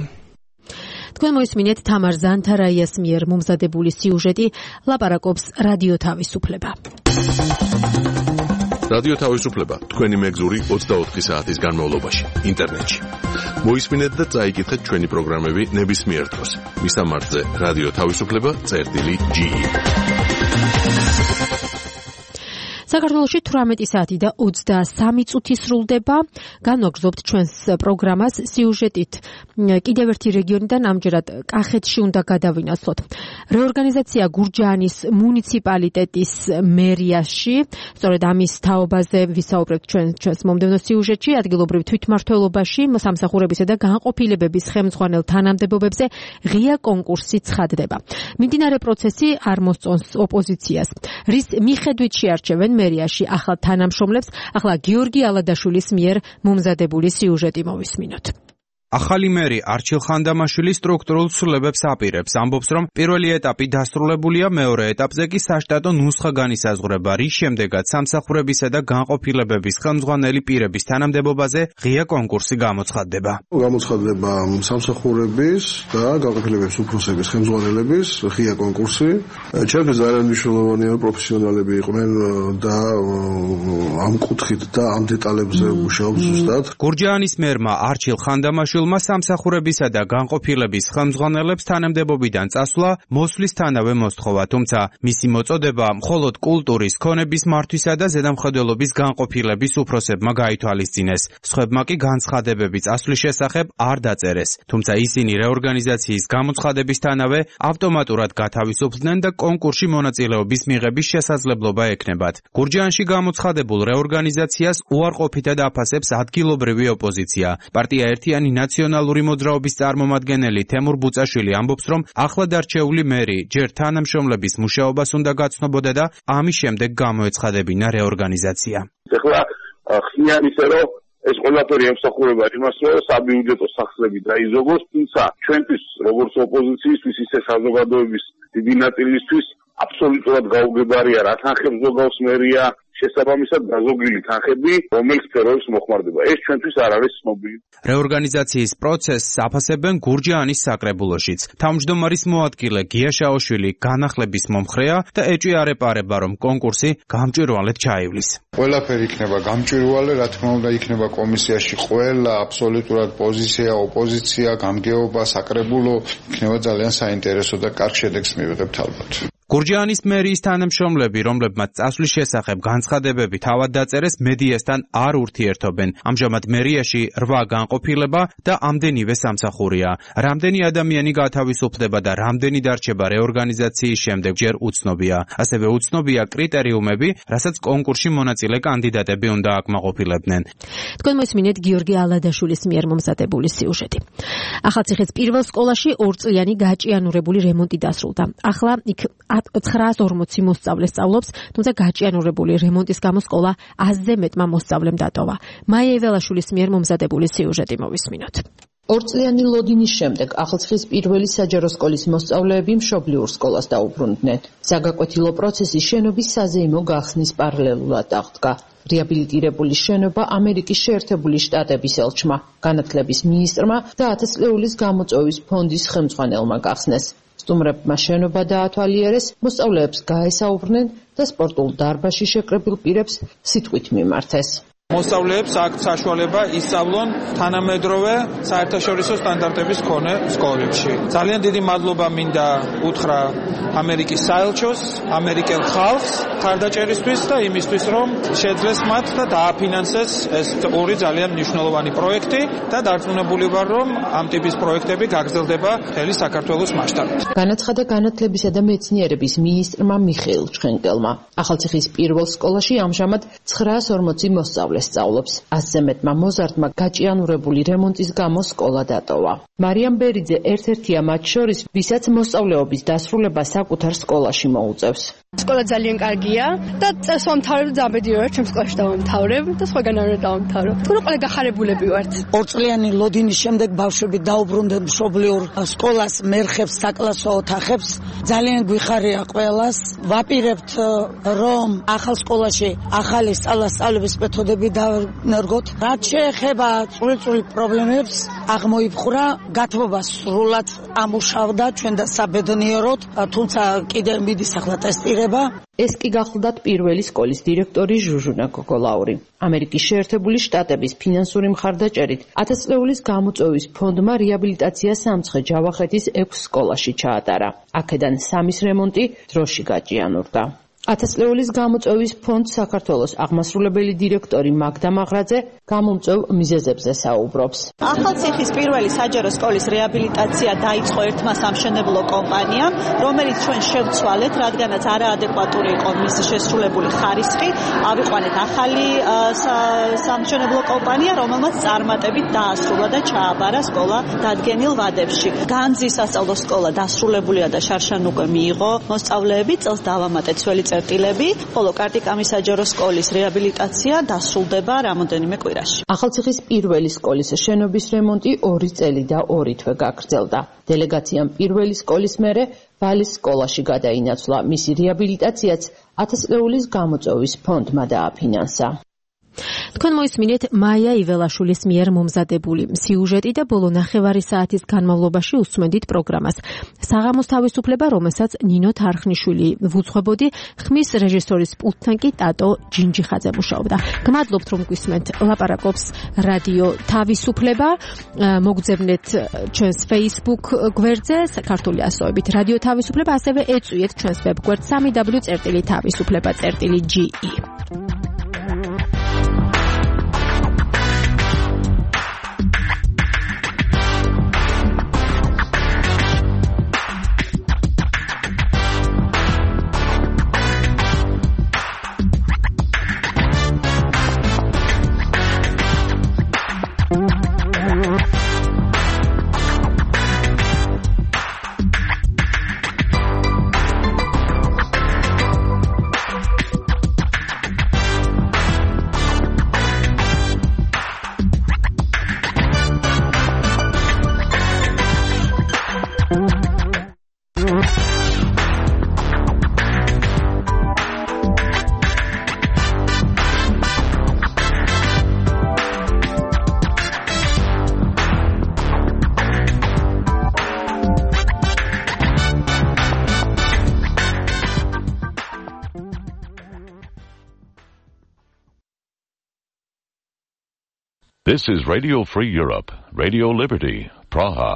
Speaker 2: თქვენ მოისმინეთ თამარ ზანთარაიას მიერ მომზადებული სიუჟეტი, ლაპარაკობს რადიო თავისუფლება.
Speaker 1: რადიო თავისუფლება თქვენი მეგზური 24 საათის განმავლობაში ინტერნეტში. მოისმინეთ და წაიკითხეთ ჩვენი პროგრამები ნებისმიერ დროს. მისამართზე რადიო თავისუფლება.ge.
Speaker 2: საქართველოში 18 საათი და 23 წუთი სრულდება. განვაგრძობთ ჩვენს პროგრამას სიუჟეტით. კიდევ ერთი რეგიონიდან, ამჯერად კახეთში უნდა გადავინაცვლოთ. რეორგანიზაცია გურჯაანის მუნიციპალიტეტის მერიაში, სწორედ ამის თაობაზე ვისაუბრებთ ჩვენს მომდევნო სიუჟეტში, ადგილობრივ თვითმმართველობაში, სამსახურებისა და განყოფილებების ხელმძღვანელ თანამდებობებზე ღია კონკურსი ცხადდება. მიმდინარე პროცესი არ მოსწონს ოპოზიციას, რის მიხედვით შეარჩევენ მერიაში ახალ თანამშრომლებს. ახლა გიორგი ალადაშვილის მიერ მომზადებული სიუჟეტი მოვისმინოთ.
Speaker 17: ახალი მერი არჩილ ხანდამაშვილი სტრუქტურულ ცვლილებებს აპირებს. ამბობს, რომ პირველი ეტაპი დასრულებულია, მეორე ეტაპზე კი საშტატო ნუსხა განისაზღვრება, რის შემდეგაც სამსახურებისა და განყოფილებების ხელმძღვანელი პირების თანამდებობაზე ღია კონკურსი გამოცხადდება.
Speaker 13: გამოცხადდება სამსახურების და განყოფილებების უფროსების ხელმძღვანელების ღია კონკურსი. ჩემთვის ძალიან მნიშვნელოვანია, პროფესიონალები იყვნენ და ამ კუთხით და ამ დეტალებზე მუშაობს ზუსტად.
Speaker 17: გურჯაანის მერმა არჩილ ხანდამაშვილი ჯაშვილმა სამსახურებისა და განყოფილების ხელმძღვანელებს თანამდებობიდან წასვლა მოსვლისთანავე მოსთხოვა, თუმცა მისი მოწოდება მხოლოდ კულტურის, ქონების მართვისა და ზედამხედველობის განყოფილების უფროსებმა გაითვალისწინეს. სხვებმა კი განცხადებები წასვლის შესახებ არ დაწერეს, თუმცა ისინი რეორგანიზაციის გამოცხადებისთანავე ავტომატურად გათავისუფლდნენ და კონკურსში მონაწილეობის მიღების შესაძლებლობა ექნებათ. გურჯაანში გამოცხადებულ რეორგანიზაციას უარყოფითად აფასებს ადგილობრივი ოპოზიცია. პარტია ერთიანი ნაციონალური მოძრაობის წარმომადგენელი თემურ ბუწაშვილი ამბობს, რომ ახლად არჩეული მერი ჯერ თანამშრომლების მუშაობას უნდა გაცნობოდა და ამის შემდეგ გამოეცხადებინა რეორგანიზაცია.
Speaker 3: ეხლა ხიან ისე რომ ეს ყველაფერი ემსახურება იმას, რომ საბიუჯეტო სახსრები დაიზოგოს, თუმცა ჩვენთვის როგორც ოპოზიციისთვის, ისე საზოგადოების დიდი ნაწილისთვის აბსოლუტურად გაუგებარია რა თანხებს ზოგავს მერია, შესაბამისად გაზოგილი თანხები, რომელიც სფეროებს მოხმარდება. ეს ჩვენთვის არ არის ცნობილი.
Speaker 17: რეორგანიზაციის პროცესს აფასებენ გურჯაანის საკრებულოშიც. თავმჯდომარის მოადგილე გია შაოშვილი განახლების მომხრეა და ეჭვი არ ეპარება, რომ კონკურსი გამჭვირვალედ ჩაივლის.
Speaker 18: ყველაფერი იქნება გამჭვირვალე, რა თქმა უნდა, იქნება კომისიაში ყველა აბსოლუტურად პოზიცია, ოპოზიცია, გამგეობა, საკრებულო, იქნება ძალიან საინტერესო და კარგ შედეგს მივიღებთ ალბათ.
Speaker 17: გურჯაანის მერიის თანამშრომლები, რომლებმაც წასვლის შესახებ განცხადებები თავად დაწერეს, მედიასთან არ ურთიერთობენ. ამჟამად მერიაში 8 განყოფილება და ამდენივე სამსახურია. რამდენი ადამიანი გათავისუფლდება და რამდენი დარჩება რეორგანიზაციის შემდეგ ჯერ უცნობია. ასევე უცნობია კრიტერიუმები, რასაც კონკურსში მონაწილე კანდიდატები უნდა აკმაყოფილებდნენ.
Speaker 2: თქვენ მოსმინეთ გიორგი ალადაშვილის მიერ მომზადებული სიუჟეტი. ახალციხის პირველ სკოლაში 2 წლიანი გაჭიანურებული რემონტი დასრულდა. ახლა იქ 940 მოსწავლე სწავლობს, თუმცა გაჭიანურებული რემონტის გამო სკოლა 100-ზე მეტმა მოსწავლემ დატოვა. მაია ეველაშვილის მიერ მომზადებული სიუჟეტი მოვისმინოთ.
Speaker 19: 2 წლიანი ლოდინის შემდეგ ახალციხის პირველი საჯარო სკოლის მოსწავლეები მშობლიურ სკოლას დაუბრუნდნენ. საგაკვეთილო პროცესი შენობის საზეიმო გახსნის პარალელურად აღდგა. რეაბილიტირებული შენობა ამერიკის შეერთებული შტატების ელჩმა, განათლების მინისტრმა და 1000 ლეულის გამოწვევის ფონდის ხელმძღვანელმა გახსნეს. სტუმრებმა შენობა დაათვალიერეს, მოსწავლეებს გაესაუბრნენ და სპორტულ დარბაზში შეკრებილ პირებს სიტყვით მიმართეს.
Speaker 12: მოსწავლეებს აქვთ საშუალება ისწავლონ თანამედროვე საერთაშორისო სტანდარტების მქონე სკოლებში. ძალიან დიდი მადლობა მინდა უთხრა ამერიკის საელჩოს, ამერიკელ ხალხს ხარდაჭერისთვის და იმისთვის, რომ შეძლეს მათ და დააფინანსეს ეს ორი ძალიან მნიშვნელოვანი პროექტი და დარწმუნებული ვარ, რომ ამ ტიპის პროექტები გაგრძელდება მთელი საქართველოს მასშტაბით.
Speaker 19: განაცხადა განათლებისა და მეცნიერების მინისტრმა მიხეილ ჩხენკელმა. ახალციხის პირველ სკოლაში ამჟამად 940 მოსწავლე სწავლობს. 100-ზე მეტმა მოზარდმა გაჭიანურებული რემონტის გამო სკოლა დატოვა. მარიამ ბერიძე ერთ-ერთია მათ შორის, ვისაც მოსწავლეობის დასრულება საკუთარ სკოლაში მოუწევს.
Speaker 20: სკოლა ძალიან კარგია და წელს ვამთავრებ და ამბედი ვარ ჩემს სკოლაში დავამთავრებ და სხვაგან არ დავამთავრებ. თუმცა ყველა გახარებულები ვართ.
Speaker 21: 2 წლიანი ლოდინის შემდეგ ბავშვები დაუბრუნდნენ მშობლიურ სკოლას, მერხებს, საკლასო ოთახებს. ძალიან გვიხარია ყველას. ვაპირებთ რომ ახალ სკოლაში ახალი სწავლების მეთოდები დავენერგოთ. რაც შეეხება წვრილ პრობლემებს, აღმოიფხვრა, გათბობა სრულად ამუშავდა ჩვენ და საბედნიეროდ, თუმცა კიდე მიდის ახლა ტესტირება.
Speaker 19: ეს კი გახლდათ პირველი სკოლის დირექტორი ჟუჟუნა გოგოლაური. ამერიკის შეერთებული შტატების ფინანსური მხარდაჭერით 1000 ლეულის გამოწვევის ფონდმა რეაბილიტაცია სამცხე ჯავახეთის 6 სკოლაში ჩაატარა. აქედან 3-ის რემონტი დროში გაჭიანურდა. 1000 ლეულის გამოწვევის ფონდს საქართველოს აღმასრულებელი დირექტორი მაგდა მაღრაძე გამომწვევ მიზეზებზე საუბრობს.
Speaker 22: ახალციხის პირველი საჯარო სკოლის რეაბილიტაცია დაიწყო ერთმა სამშენებლო კომპანიამ, რომელიც ჩვენ შევცვალეთ, რადგანაც არაადეკვატური იყო მისი შესრულებული ხარისხი. ავიყვანეთ ახალი სამშენებლო კომპანია, რომელმაც წარმატებით დაასრულა და ჩააბარა სკოლა დადგენილ ვადებში. განძის სასწავლო სკოლა დასრულებულია და შარშან უკვე მიიღო მოსწავლეები, წელს დავამატეთ ძველი წერტილები, ხოლო კარტიკამის საჯარო სკოლის რეაბილიტაცია დასრულდება რამოდენიმე კვირაში.
Speaker 19: ახალციხის პირველი სკოლის შენობის რემონტი 2 წელი და 2 თვე გაგრძელდა. დელეგაციამ პირველი სკოლის მერე ვალის სკოლაში გადაინაცვლა. მისი რეაბილიტაციაც 1000 ლეულის გამოწვევის ფონდმა დააფინანსა.
Speaker 2: თქვენ მოისმინეთ მაია იველაშვილის მიერ მომზადებული სიუჟეტი და ბოლო ნახევარი საათის განმავლობაში უსმენდით პროგრამას. საღამოს თავისუფლება, რომელსაც ნინო თარხნიშვილი ვუძღვებოდი, ხმის რეჟისორის პულტთან კი ტატო ჯინჯიხაძე მუშაობდა. გმადლობთ, რომ გვისმენთ ლაპარაკობს რადიო თავისუფლება. მოგძებნეთ ჩვენს Facebook გვერდზე საქართველოს ასოებით რადიო თავისუფლება, ასევე ეწვიეთ ჩვენს ვებგვერდს www.tavisufleba.ge.
Speaker 4: This is Radio Free Europe, Radio Liberty, Praha.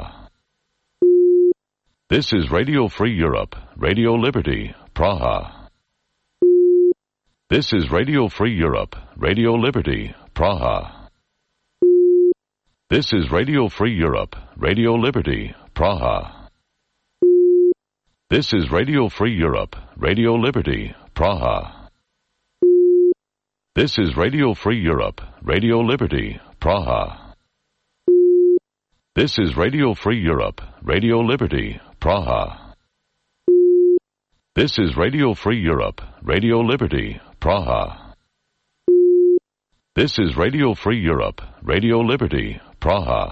Speaker 4: This is Radio Free Europe, Radio Liberty, Praha. This is Radio Free Europe, Radio Liberty, Praha. This is Radio Free Europe, Radio Liberty, Praha. This is Radio Free Europe, Radio Liberty, Praha. This is Radio Free Europe, Radio Liberty, Praha. This is Radio Free Europe, Radio Liberty, Praha. This is Radio Free Europe, Radio Liberty, Praha. This is Radio Free Europe, Radio Liberty, Praha.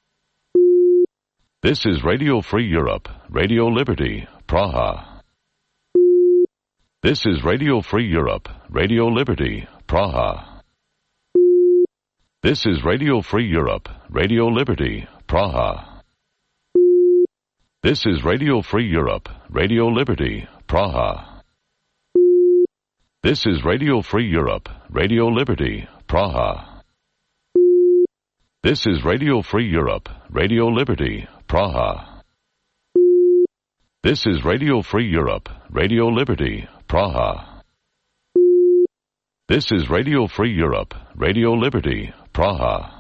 Speaker 4: This is Radio Free Europe, Radio Liberty, Praha. This is Radio Free Europe, Radio Liberty, Praha. This is Radio Free Europe, Radio Liberty, Praha. This is Radio Free Europe, Radio Liberty, Praha. This is Radio Free Europe, Radio Liberty, Praha. This is Radio Free Europe, Radio Liberty, Praha. This is Radio Free Europe, Radio Liberty, Praha. This is Radio Free Europe, Radio Liberty, Praha.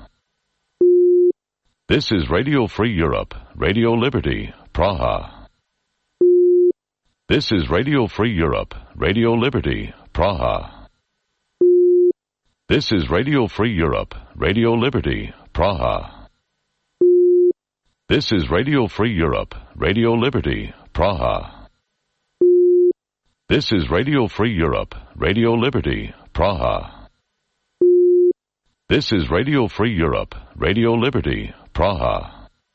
Speaker 4: This is Radio Free Europe, Radio Liberty, Praha. This is Radio Free Europe, Radio Liberty, Praha. This is Radio Free Europe, Radio Liberty, Praha. This is Radio Free Europe, Radio Liberty, Praha. This is Radio Free Europe, Radio Liberty, Praha. This is Radio Free Europe, Radio Liberty, Praha.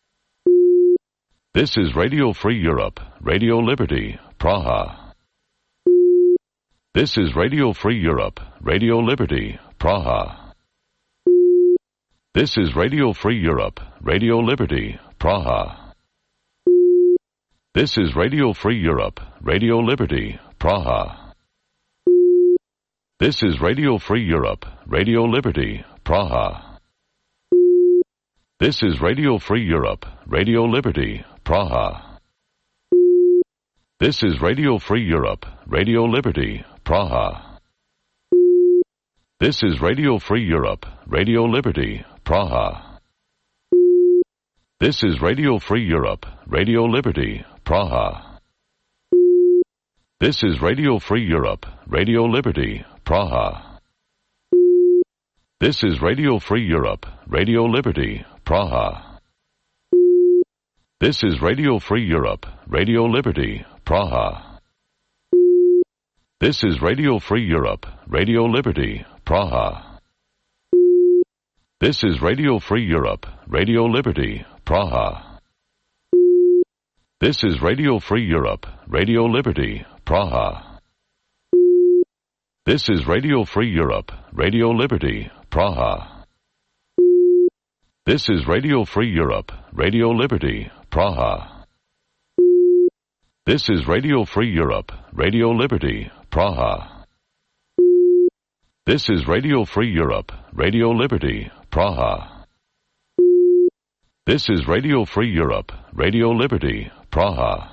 Speaker 4: This is Radio Free Europe, Radio Liberty, Praha. This is Radio Free Europe, Radio Liberty, Praha. This is Radio Free Europe, Radio Liberty, Praha. This is Radio Free Europe, Radio Liberty, Praha. This is Radio Free Europe, Radio Liberty, Praha. This is Radio Free Europe, Radio Liberty, Praha. This is Radio Free Europe, Radio Liberty, Praha. This is Radio Free Europe, Radio Liberty, Praha. This is Radio Free Europe, Radio Liberty, Praha. This is Radio Free Europe, Radio Liberty, Praha. This is Radio Free Europe, Radio Liberty, Praha. This is Radio Free Europe, Radio Liberty, Praha. This is Radio Free Europe, Radio Liberty, Praha. This is Radio Free Europe, Radio Liberty, Praha. This is Radio Free Europe, Radio Liberty, Praha. This is Radio Free Europe, Radio Liberty, Praha. This is Radio Free Europe, Radio Liberty, Praha. This is Radio Free Europe, Radio Liberty, Praha. This is Radio Free Europe, Radio Liberty, Praha. This is Radio Free Europe, Radio Liberty, Praha.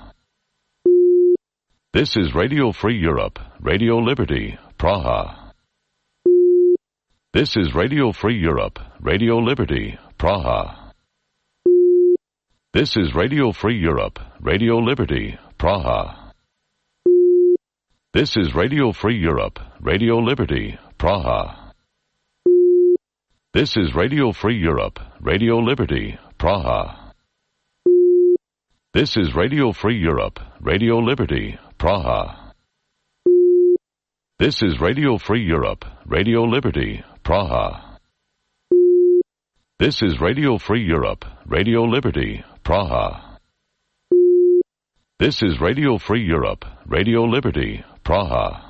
Speaker 4: This is Radio Free Europe, Radio Liberty, Praha. This is Radio Free Europe, Radio Liberty, Praha. This is Radio Free Europe, Radio Liberty, Praha. This is Radio Free Europe, Radio Liberty, Praha. This is Radio Free Europe, Radio Liberty, Praha. This is Radio Free Europe, Radio Liberty, Praha. This is Radio Free Europe, Radio Liberty, Praha. This is Radio Free Europe, Radio Liberty, Praha. This is Radio Free Europe, Radio Liberty, Praha.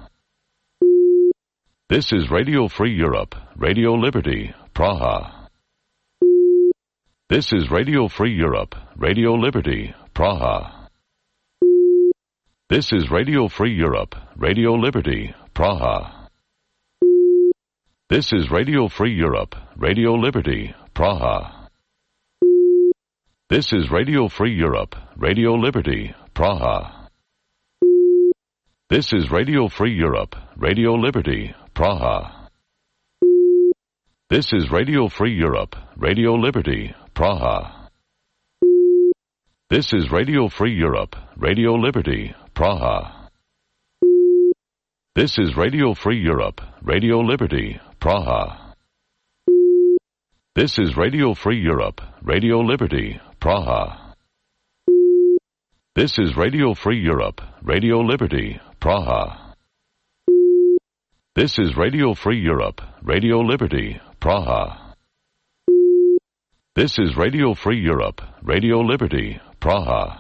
Speaker 4: This is Radio Free Europe, Radio Liberty, Praha. This is Radio Free Europe, Radio Liberty, Praha. This is Radio Free Europe, Radio Liberty, Praha. This is Radio Free Europe, Radio Liberty, Praha. This is Radio Free Europe, Radio Liberty, Praha. This is Radio Free Europe, Radio Liberty, Praha. This is Radio Free Europe, Radio Liberty, Praha. This is Radio Free Europe, Radio Liberty, Praha. This is Radio Free Europe, Radio Liberty, Praha. This is Radio Free Europe, Radio Liberty, Praha. This is Radio Free Europe, Radio Liberty, Praha. This is Radio Free Europe, Radio Liberty, Praha. This is Radio Free Europe, Radio Liberty, Praha.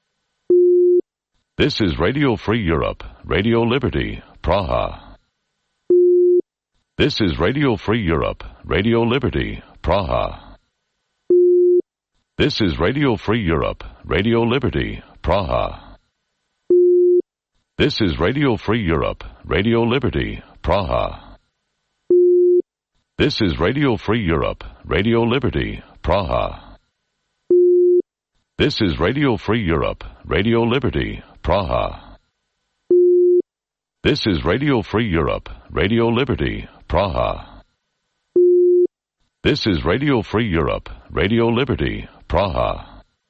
Speaker 4: This is Radio Free Europe, Radio Liberty, Praha. This is Radio Free Europe, Radio Liberty, Praha. This is Radio Free Europe, Radio Liberty, Praha. This is Radio Free Europe, Radio Liberty, Praha. This is Radio Free Europe, Radio Liberty, Praha. This is Radio Free Europe, Radio Liberty, Praha. This is Radio Free Europe, Radio Liberty, Praha. This is Radio Free Europe, Radio Liberty, Praha.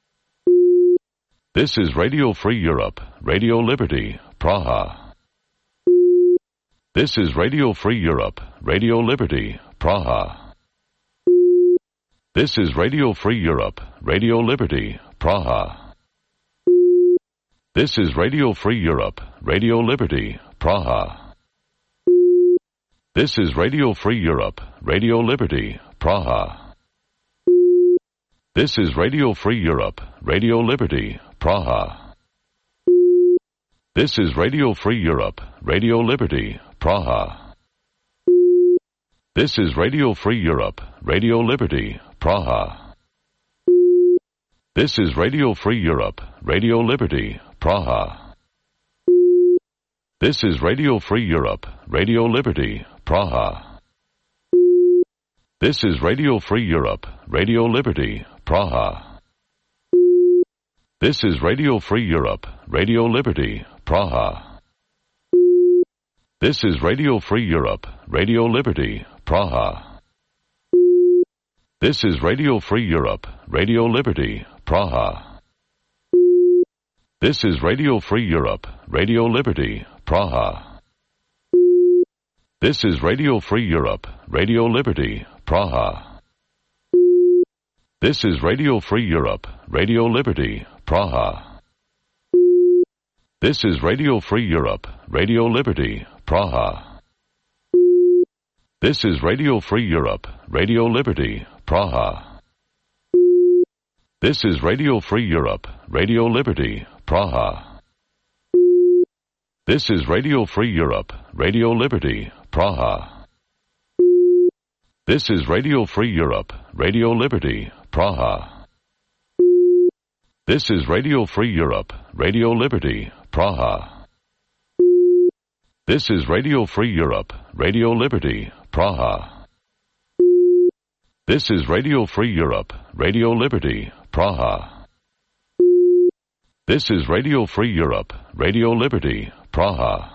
Speaker 4: This is Radio Free Europe, Radio Liberty, Praha. This is Radio Free Europe, Radio Liberty, Praha. This is Radio Free Europe, Radio Liberty, Praha. This is Radio Free Europe, Radio Liberty, Praha. This is Radio Free Europe, Radio Liberty, Praha. This is Radio Free Europe, Radio Liberty, Praha. This is Radio Free Europe, Radio Liberty, Praha. This is Radio Free Europe, Radio Liberty, Praha. This is Radio Free Europe, Radio Liberty, Praha. This is Radio Free Europe, Radio Liberty, Praha. This is Radio Free Europe, Radio Liberty, Praha. This is Radio Free Europe, Radio Liberty, Praha. This is Radio Free Europe, Radio Liberty, Praha. This is Radio Free Europe, Radio Liberty, Praha. This is Radio Free Europe, Radio Liberty, Praha. This is Radio Free Europe, Radio Liberty, Praha. This is Radio Free Europe, Radio Liberty, Praha. This is Radio Free Europe, Radio Liberty, Praha. This is Radio Free Europe, Radio Liberty, Praha. This is Radio Free Europe, Radio Liberty, Praha. This is Radio Free Europe, Radio Liberty, Praha. This is Radio Free Europe, Radio Liberty, Praha. This is Radio Free Europe, Radio Liberty, Praha. This is Radio Free Europe, Radio Liberty, Praha. This is Radio Free Europe, Radio Liberty, Praha. This is Radio Free Europe, Radio Liberty, Praha.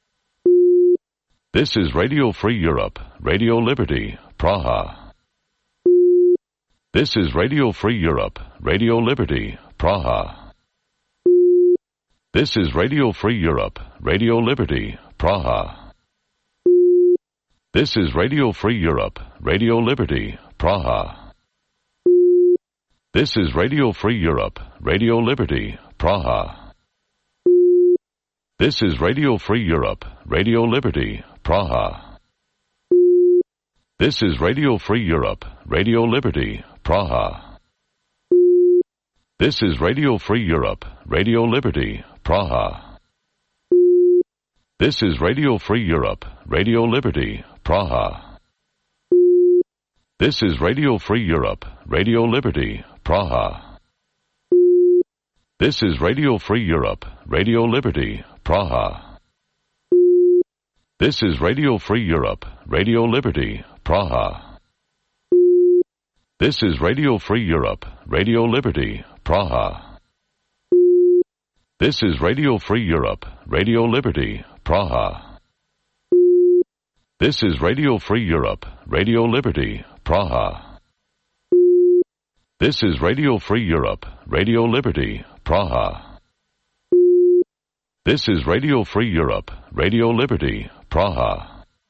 Speaker 4: This is Radio Free Europe, Radio Liberty, Praha. This is Radio Free Europe, Radio Liberty, Praha. This is Radio Free Europe, Radio Liberty, Praha. This is Radio Free Europe, Radio Liberty, Praha. This is Radio Free Europe, Radio Liberty, Praha. This is Radio Free Europe, Radio Liberty, Praha. This is Radio Free Europe, Radio Liberty, Praha. This is Radio Free Europe, Radio Liberty, Praha. This is Radio Free Europe, Radio Liberty, Praha. This is Radio Free Europe, Radio Liberty, Praha. This is Radio Free Europe, Radio Liberty, Praha. This is Radio Free Europe, Radio Liberty, Praha. This is Radio Free Europe, Radio Liberty, Praha. This is Radio Free Europe, Radio Liberty, Praha. This is Radio Free Europe, Radio Liberty, Praha. This is Radio Free Europe, Radio Liberty, Praha. This is Radio Free Europe, Radio Liberty, Praha.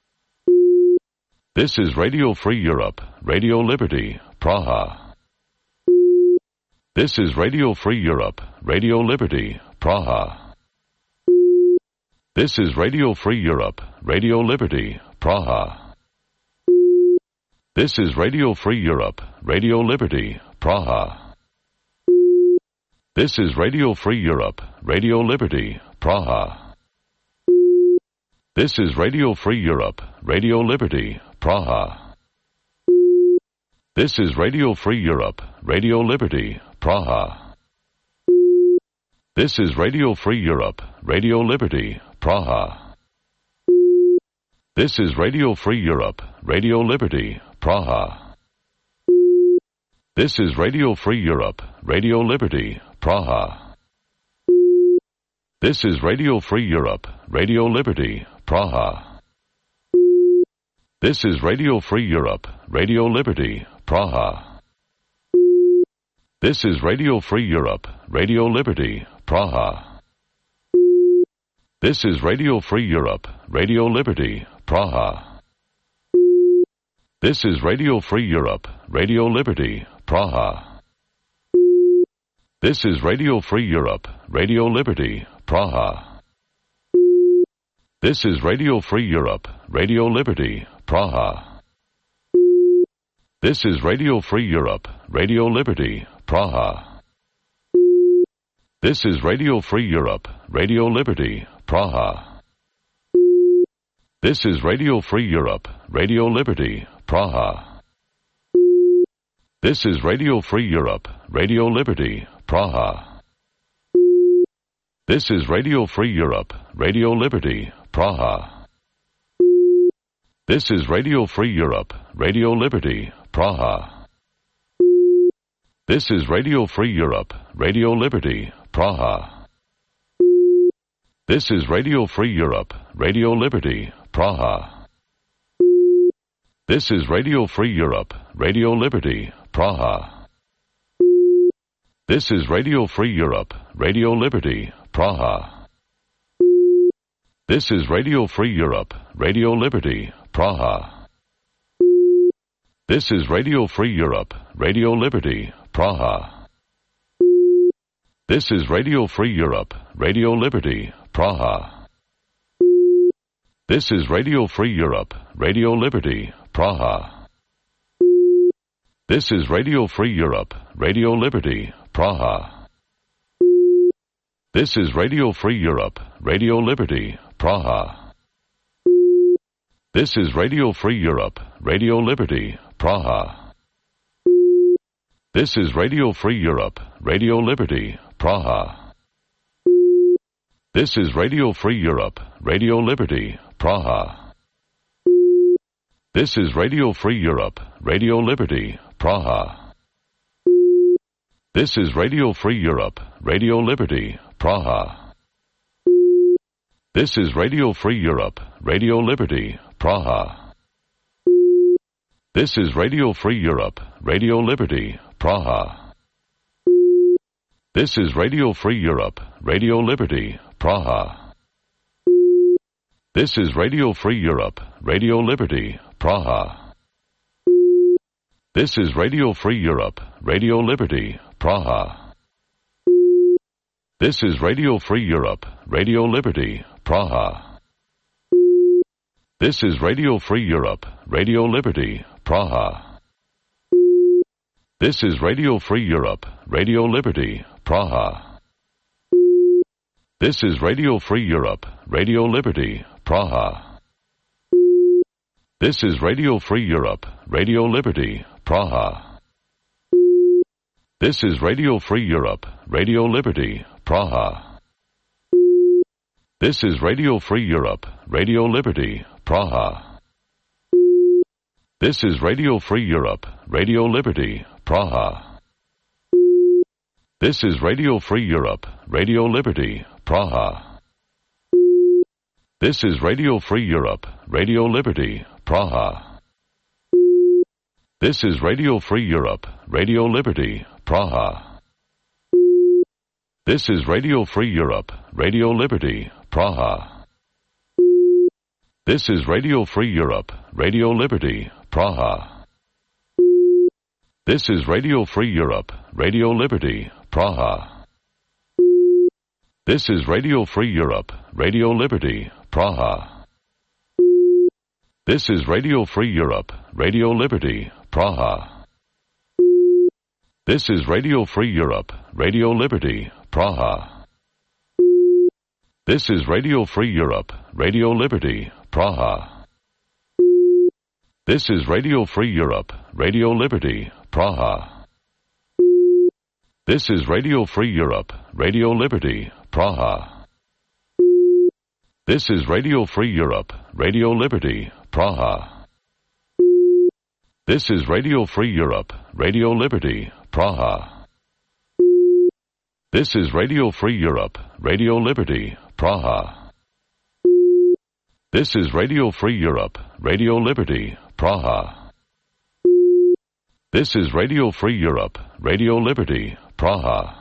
Speaker 4: This is Radio Free Europe, Radio Liberty, Praha. This is Radio Free Europe, Radio Liberty, Praha. This is Radio Free Europe, Radio Liberty, Praha. This is Radio Free Europe, Radio Liberty, Praha. This is Radio Free Europe, Radio Liberty, Praha. This is Radio Free Europe, Radio Liberty, Praha. This is Radio Free Europe, Radio Liberty, Praha. This is Radio Free Europe, Radio Liberty, Praha. This is Radio Free Europe, Radio Liberty, Praha. This is Radio Free Europe, Radio Liberty, Praha. This is Radio Free Europe, Radio Liberty, Praha. This is Radio Free Europe, Radio Liberty, Praha. This is Radio Free Europe, Radio Liberty, Praha. This is Radio Free Europe, Radio Liberty, Praha. This is Radio Free Europe, Radio Liberty, Praha. This is Radio Free Europe, Radio Liberty, Praha. This is Radio Free Europe, Radio Liberty, Praha. This is Radio Free Europe, Radio Liberty, Praha. This is Radio Free Europe, Radio Liberty, Praha. This is Radio Free Europe, Radio Liberty, Praha. This is Radio Free Europe, Radio Liberty, Praha. This is Radio Free Europe, Radio Liberty, Praha. This is Radio Free Europe, Radio Liberty, Praha. This is Radio Free Europe, Radio Liberty, Praha. This is Radio Free Europe, Radio Liberty, Praha. This is Radio Free Europe, Radio Liberty, Praha. This is Radio Free Europe, Radio Liberty, Praha. This is Radio Free Europe, Radio Liberty, Praha. This is Radio Free Europe, Radio Liberty, Praha. This is Radio Free Europe, Radio Liberty, Praha. This is Radio Free Europe, Radio Liberty, Praha. This is Radio Free Europe, Radio Liberty, Praha. This is Radio Free Europe, Radio Liberty, Praha. This is Radio Free Europe, Radio Liberty, Praha. This is Radio Free Europe, Radio Liberty, Praha. This is Radio Free Europe, Radio Liberty, Praha. This is Radio Free Europe, Radio Liberty, Praha. This is Radio Free Europe, Radio Liberty, Praha. This is Radio Free Europe, Radio Liberty, Praha. This is Radio Free Europe, Radio Liberty, Praha. This is Radio Free Europe, Radio Liberty, Praha. This is Radio Free Europe, Radio Liberty, Praha. This is Radio Free Europe, Radio Liberty, Praha. This is Radio Free Europe, Radio Liberty, Praha. This is Radio Free Europe, Radio Liberty, Praha. This is Radio Free Europe, Radio Liberty, Praha. This is Radio Free Europe, Radio Liberty, Praha. This is Radio Free Europe, Radio Liberty, Praha. This is Radio Free Europe, Radio Liberty, Praha. This is Radio Free Europe, Radio Liberty, Praha. This is Radio Free Europe, Radio Liberty, Praha. This is Radio Free Europe, Radio Liberty, Praha. This is Radio Free Europe, Radio Liberty, Praha. This is Radio Free Europe, Radio Liberty, Praha. This is Radio Free Europe, Radio Liberty, Praha. This is Radio Free Europe, Radio Liberty, Praha. This is Radio Free Europe, Radio Liberty, Praha. This is Radio Free Europe, Radio Liberty, Praha. This is Radio Free Europe, Radio Liberty, Praha. This is Radio Free Europe, Radio Liberty, Praha. This is Radio Free Europe, Radio Liberty, Praha. This is Radio Free Europe, Radio Liberty, Praha. This is Radio Free Europe, Radio Liberty, Praha. This is Radio Free Europe, Radio Liberty, Praha. This is Radio Free Europe, Radio Liberty, Praha. This is Radio Free Europe, Radio Liberty, Praha. This is Radio Free Europe, Radio Liberty, Praha. This is Radio Free Europe, Radio Liberty, Praha.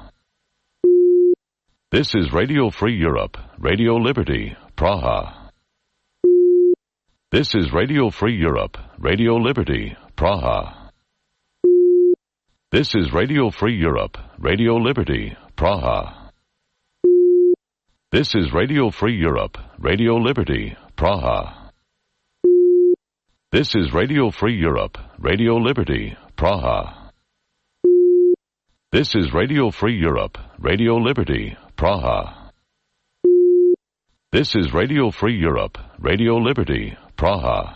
Speaker 4: This is Radio Free Europe, Radio Liberty, Praha. This is Radio Free Europe, Radio Liberty, Praha. This is Radio Free Europe, Radio Liberty, Praha. This is Radio Free Europe, Radio Liberty, Praha. This is Radio Free Europe, Radio Liberty, Praha. This is Radio Free Europe, Radio Liberty, Praha. This is Radio Free Europe, Radio Liberty, Praha.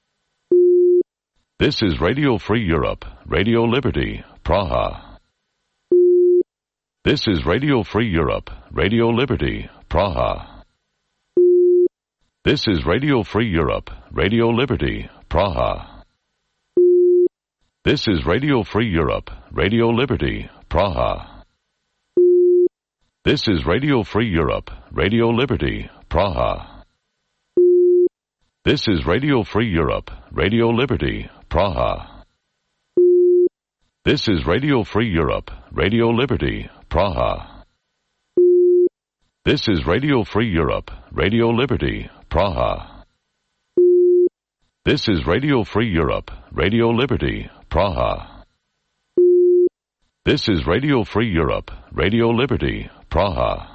Speaker 4: This is Radio Free Europe, Radio Liberty, Praha. This is Radio Free Europe, Radio Liberty, Praha. This is Radio Free Europe, Radio Liberty, Praha. This is Radio Free Europe, Radio Liberty, Praha. This is Radio Free Europe, Radio Liberty, Praha. This is Radio Free Europe, Radio Liberty, Praha. This is Radio Free Europe, Radio Liberty, Praha. This is Radio Free Europe, Radio Liberty, Praha. This is Radio Free Europe, Radio Liberty, Praha. This is Radio Free Europe, Radio Liberty, Praha.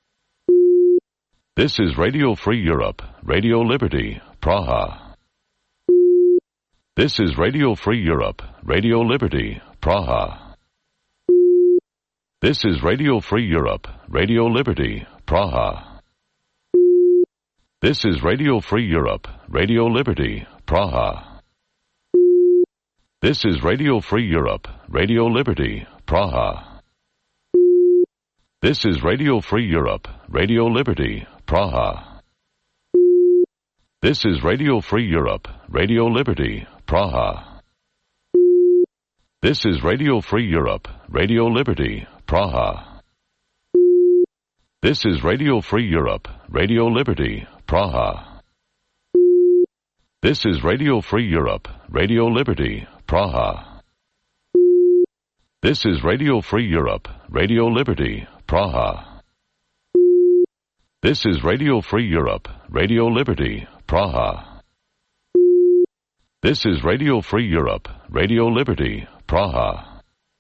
Speaker 4: This is Radio Free Europe, Radio Liberty, Praha. This is Radio Free Europe, Radio Liberty, Praha. This is Radio Free Europe, Radio Liberty, Praha. This is Radio Free Europe, Radio Liberty, Praha. This is Radio Free Europe, Radio Liberty, Praha. This is Radio Free Europe, Radio Liberty, Praha. This is Radio Free Europe, Radio Liberty, Praha. This is Radio Free Europe, Radio Liberty, Praha. This is Radio Free Europe, Radio Liberty, Praha. This is Radio Free Europe, Radio Liberty, Praha. This is Radio Free Europe, Radio Liberty, Praha. This is Radio Free Europe, Radio Liberty, Praha. This is Radio Free Europe, Radio Liberty, Praha.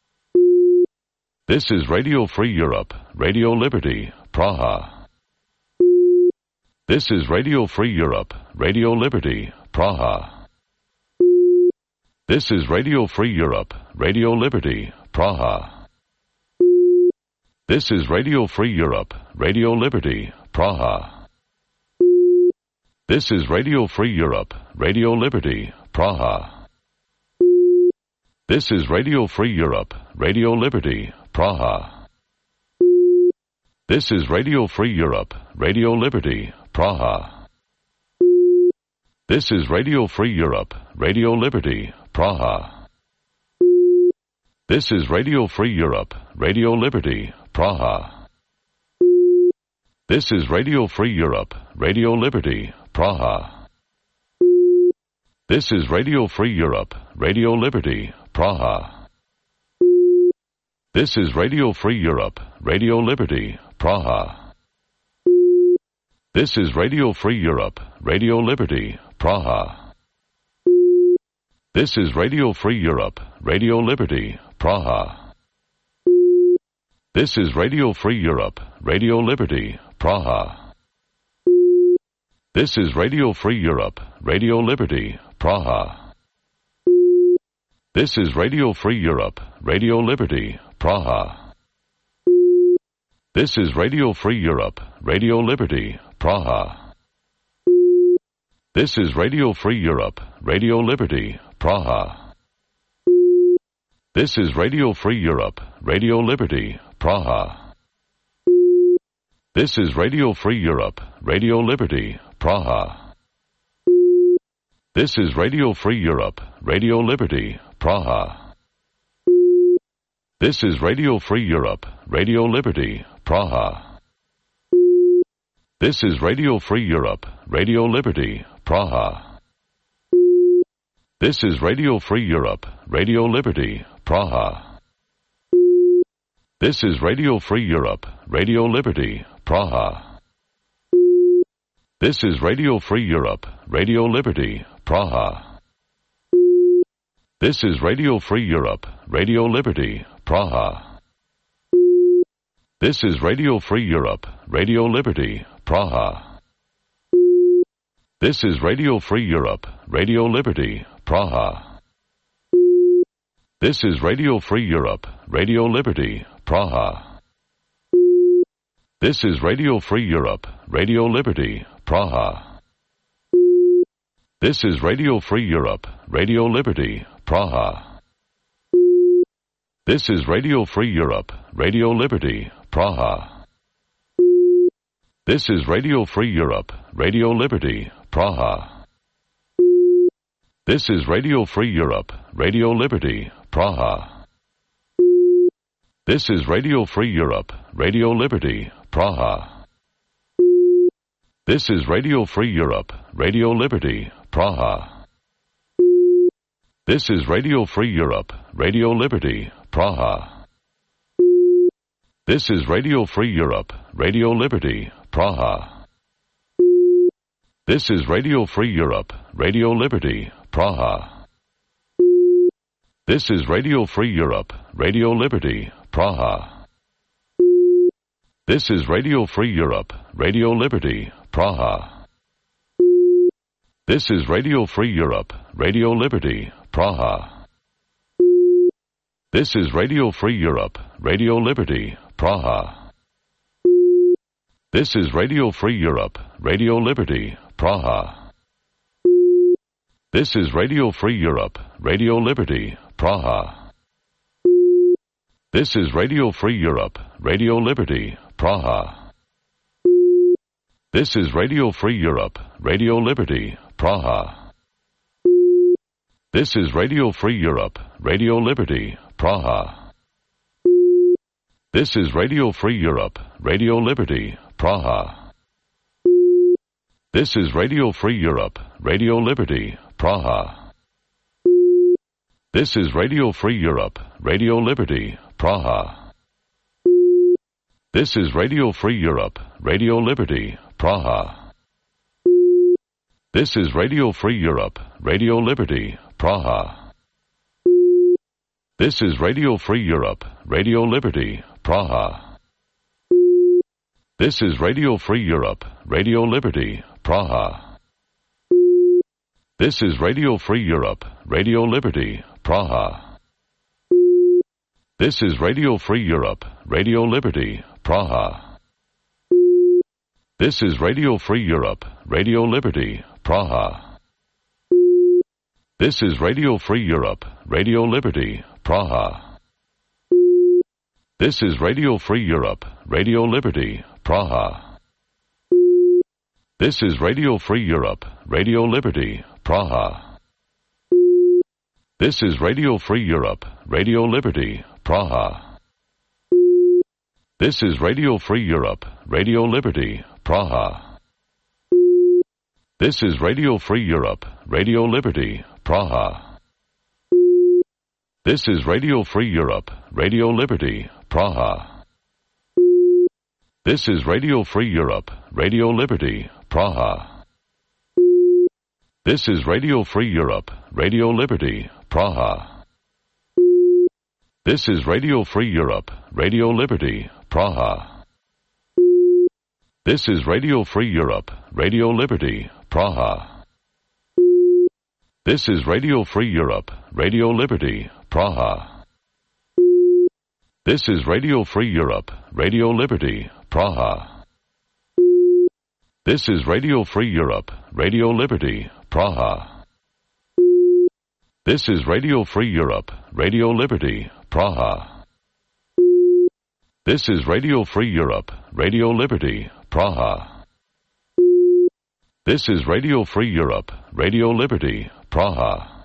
Speaker 4: This is Radio Free Europe, Radio Liberty, Praha. This is Radio Free Europe, Radio Liberty, Praha. This is Radio Free Europe, Radio Liberty, Praha. This is Radio Free Europe, Radio Liberty, Praha. This is Radio Free Europe, Radio Liberty, Praha. This is Radio Free Europe, Radio Liberty, Praha. This is Radio Free Europe, Radio Liberty, Praha. This is Radio Free Europe, Radio Liberty, Praha. This is Radio Free Europe, Radio Liberty, Praha. This is Radio Free Europe, Radio Liberty, Praha. This is Radio Free Europe, Radio Liberty, Praha. This is Radio Free Europe, Radio Liberty, Praha. This is Radio Free Europe, Radio Liberty, Praha. This is Radio Free Europe, Radio Liberty, Praha. This is Radio Free Europe, Radio Liberty, Praha. This is Radio Free Europe, Radio Liberty, Praha. This is Radio Free Europe, Radio Liberty, Praha. This is Radio Free Europe, Radio Liberty, Praha. This is Radio Free Europe, Radio Liberty, Praha. This is Radio Free Europe, Radio Liberty, Praha. This is Radio Free Europe, Radio Liberty, Praha. This is Radio Free Europe, Radio Liberty, Praha. This is Radio Free Europe, Radio Liberty, Praha. This is Radio Free Europe, Radio Liberty, Praha. This is Radio Free Europe, Radio Liberty, Praha. This is Radio Free Europe, Radio Liberty, Praha. This is Radio Free Europe, Radio Liberty, Praha. This is Radio Free Europe, Radio Liberty, Praha. This is Radio Free Europe, Radio Liberty, Praha. This is Radio Free Europe, Radio Liberty, Praha. This is Radio Free Europe, Radio Liberty, Praha. This is Radio Free Europe, Radio Liberty, Praha. This is Radio Free Europe, Radio Liberty, Praha. This is Radio Free Europe, Radio Liberty, Praha. This is Radio Free Europe, Radio Liberty, Praha. This is Radio Free Europe, Radio Liberty, Praha. This is Radio Free Europe, Radio Liberty, Praha. This is Radio Free Europe, Radio Liberty, Praha. This is Radio Free Europe, Radio Liberty, Praha. This is Radio Free Europe, Radio Liberty, Praha. This is Radio Free Europe, Radio Liberty, Praha. This is Radio Free Europe, Radio Liberty, Praha. This is Radio Free Europe, Radio Liberty, Praha. This is Radio Free Europe, Radio Liberty, Praha. This is Radio Free Europe, Radio Liberty, Praha. This is Radio Free Europe, Radio Liberty, Praha. This is Radio Free Europe, Radio Liberty, Praha. This is Radio Free Europe, Radio Liberty, Praha. This is Radio Free Europe, Radio Liberty, Praha. This is Radio Free Europe, Radio Liberty, Praha. This is Radio Free Europe, Radio Liberty, Praha. This is Radio Free Europe, Radio Liberty, Praha. This is Radio Free Europe, Radio Liberty, Praha. This is Radio Free Europe, Radio Liberty, Praha. This is Radio Free Europe, Radio Liberty, Praha. This is Radio Free Europe, Radio Liberty, Praha. This is Radio Free Europe, Radio Liberty, Praha. This is Radio Free Europe, Radio Liberty, Praha. This is Radio Free Europe, Radio Liberty, Praha. This is Radio Free Europe, Radio Liberty, Praha. This is Radio Free Europe, Radio Liberty, Praha. This is Radio Free Europe, Radio Liberty, Praha. This is Radio Free Europe, Radio Liberty, Praha. This is Radio Free Europe, Radio Liberty, Praha. This is Radio Free Europe, Radio Liberty, Praha. This is Radio Free Europe, Radio Liberty, Praha. This is Radio Free Europe, Radio Liberty, Praha. This is Radio Free Europe, Radio Liberty, Praha. This is Radio Free Europe, Radio Liberty, Praha. This is Radio Free Europe, Radio Liberty, Praha. This is Radio Free Europe, Radio Liberty, Praha. This is Radio Free Europe, Radio Liberty, Praha. This is Radio Free Europe, Radio Liberty, Praha. This is Radio Free Europe, Radio Liberty, Praha. This is Radio Free Europe, Radio Liberty, Praha. This is Radio Free Europe, Radio Liberty, Praha. This is Radio Free Europe, Radio Liberty, Praha.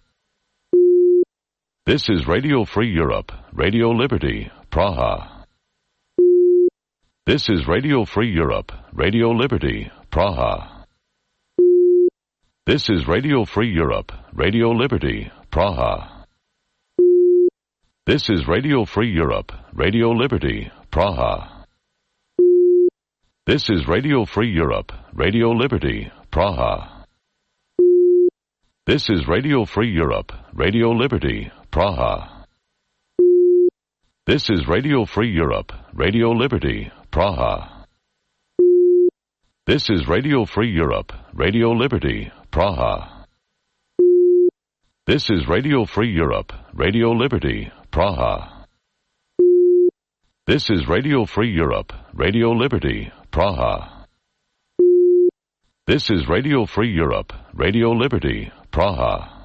Speaker 4: This is Radio Free Europe, Radio Liberty, Praha. This is Radio Free Europe, Radio Liberty, Praha. This is Radio Free Europe, Radio Liberty, Praha. This is Radio Free Europe, Radio Liberty, Praha. This is Radio Free Europe, Radio Liberty, Praha. This is Radio Free Europe, Radio Liberty, Praha. This is Radio Free Europe, Radio Liberty, Praha. This is Radio Free Europe, Radio Liberty, Praha. This is Radio Free Europe, Radio Liberty, Praha. This is Radio Free Europe, Radio Liberty, Praha. This is Radio Free Europe, Radio Liberty, Praha.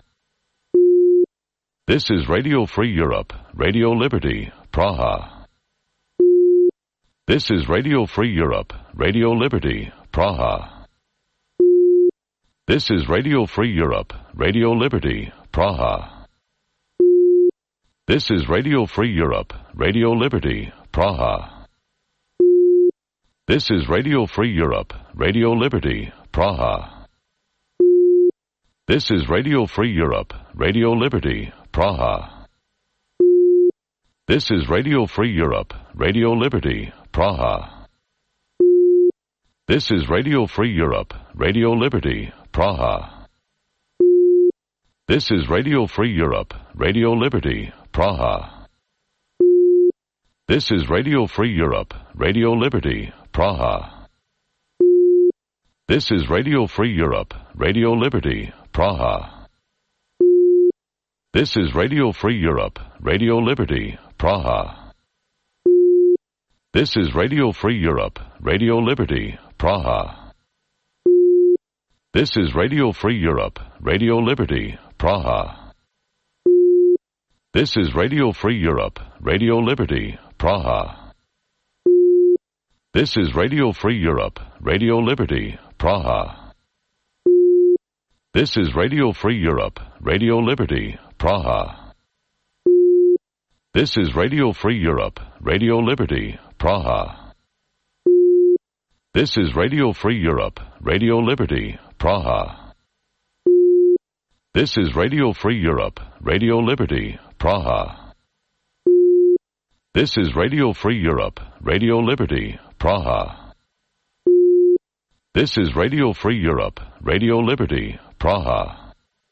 Speaker 4: This is Radio Free Europe, Radio Liberty, Praha. This is Radio Free Europe, Radio Liberty, Praha. This is Radio Free Europe, Radio Liberty, Praha. This is Radio Free Europe, Radio Liberty, Praha. This is Radio Free Europe, Radio Liberty, Praha. This is Radio Free Europe, Radio Liberty, Praha. This is Radio Free Europe, Radio Liberty, Praha. This is Radio Free Europe, Radio Liberty, Praha. This is Radio Free Europe, Radio Liberty, Praha. This is Radio Free Europe, Radio Liberty, Praha. This is Radio Free Europe, Radio Liberty, Praha. This is Radio Free Europe, Radio Liberty, Praha. This is Radio Free Europe, Radio Liberty, Praha. This is Radio Free Europe, Radio Liberty, Praha. This is Radio Free Europe, Radio Liberty, Praha. This is Radio Free Europe, Radio Liberty, Praha. This is Radio Free Europe, Radio Liberty, Praha. This is Radio Free Europe, Radio Liberty, Praha. This is Radio Free Europe, Radio Liberty, Praha. This is Radio Free Europe, Radio Liberty, Praha. This is Radio Free Europe, Radio Liberty, Praha. This is Radio Free Europe, Radio Liberty, Praha.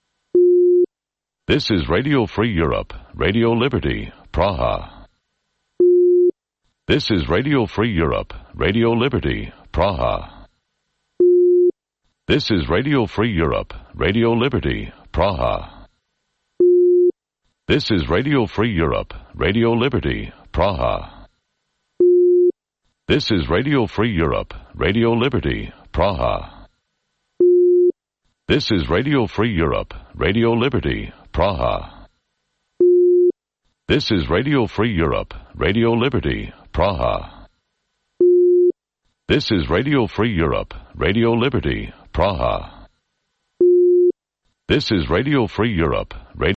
Speaker 4: This is Radio Free Europe, Radio Liberty, Praha. This is Radio Free Europe, Radio Liberty, Praha. This is Radio Free Europe, Radio Liberty, Praha. This is Radio Free Europe, Radio Liberty, Praha. This is Radio Free Europe, Radio Liberty, Praha. This is Radio Free Europe, Radio Liberty, Praha. This is Radio Free Europe, Radio Liberty, Praha. This is Radio Free Europe, Radio Liberty, Praha. This is Radio Free Europe, Radio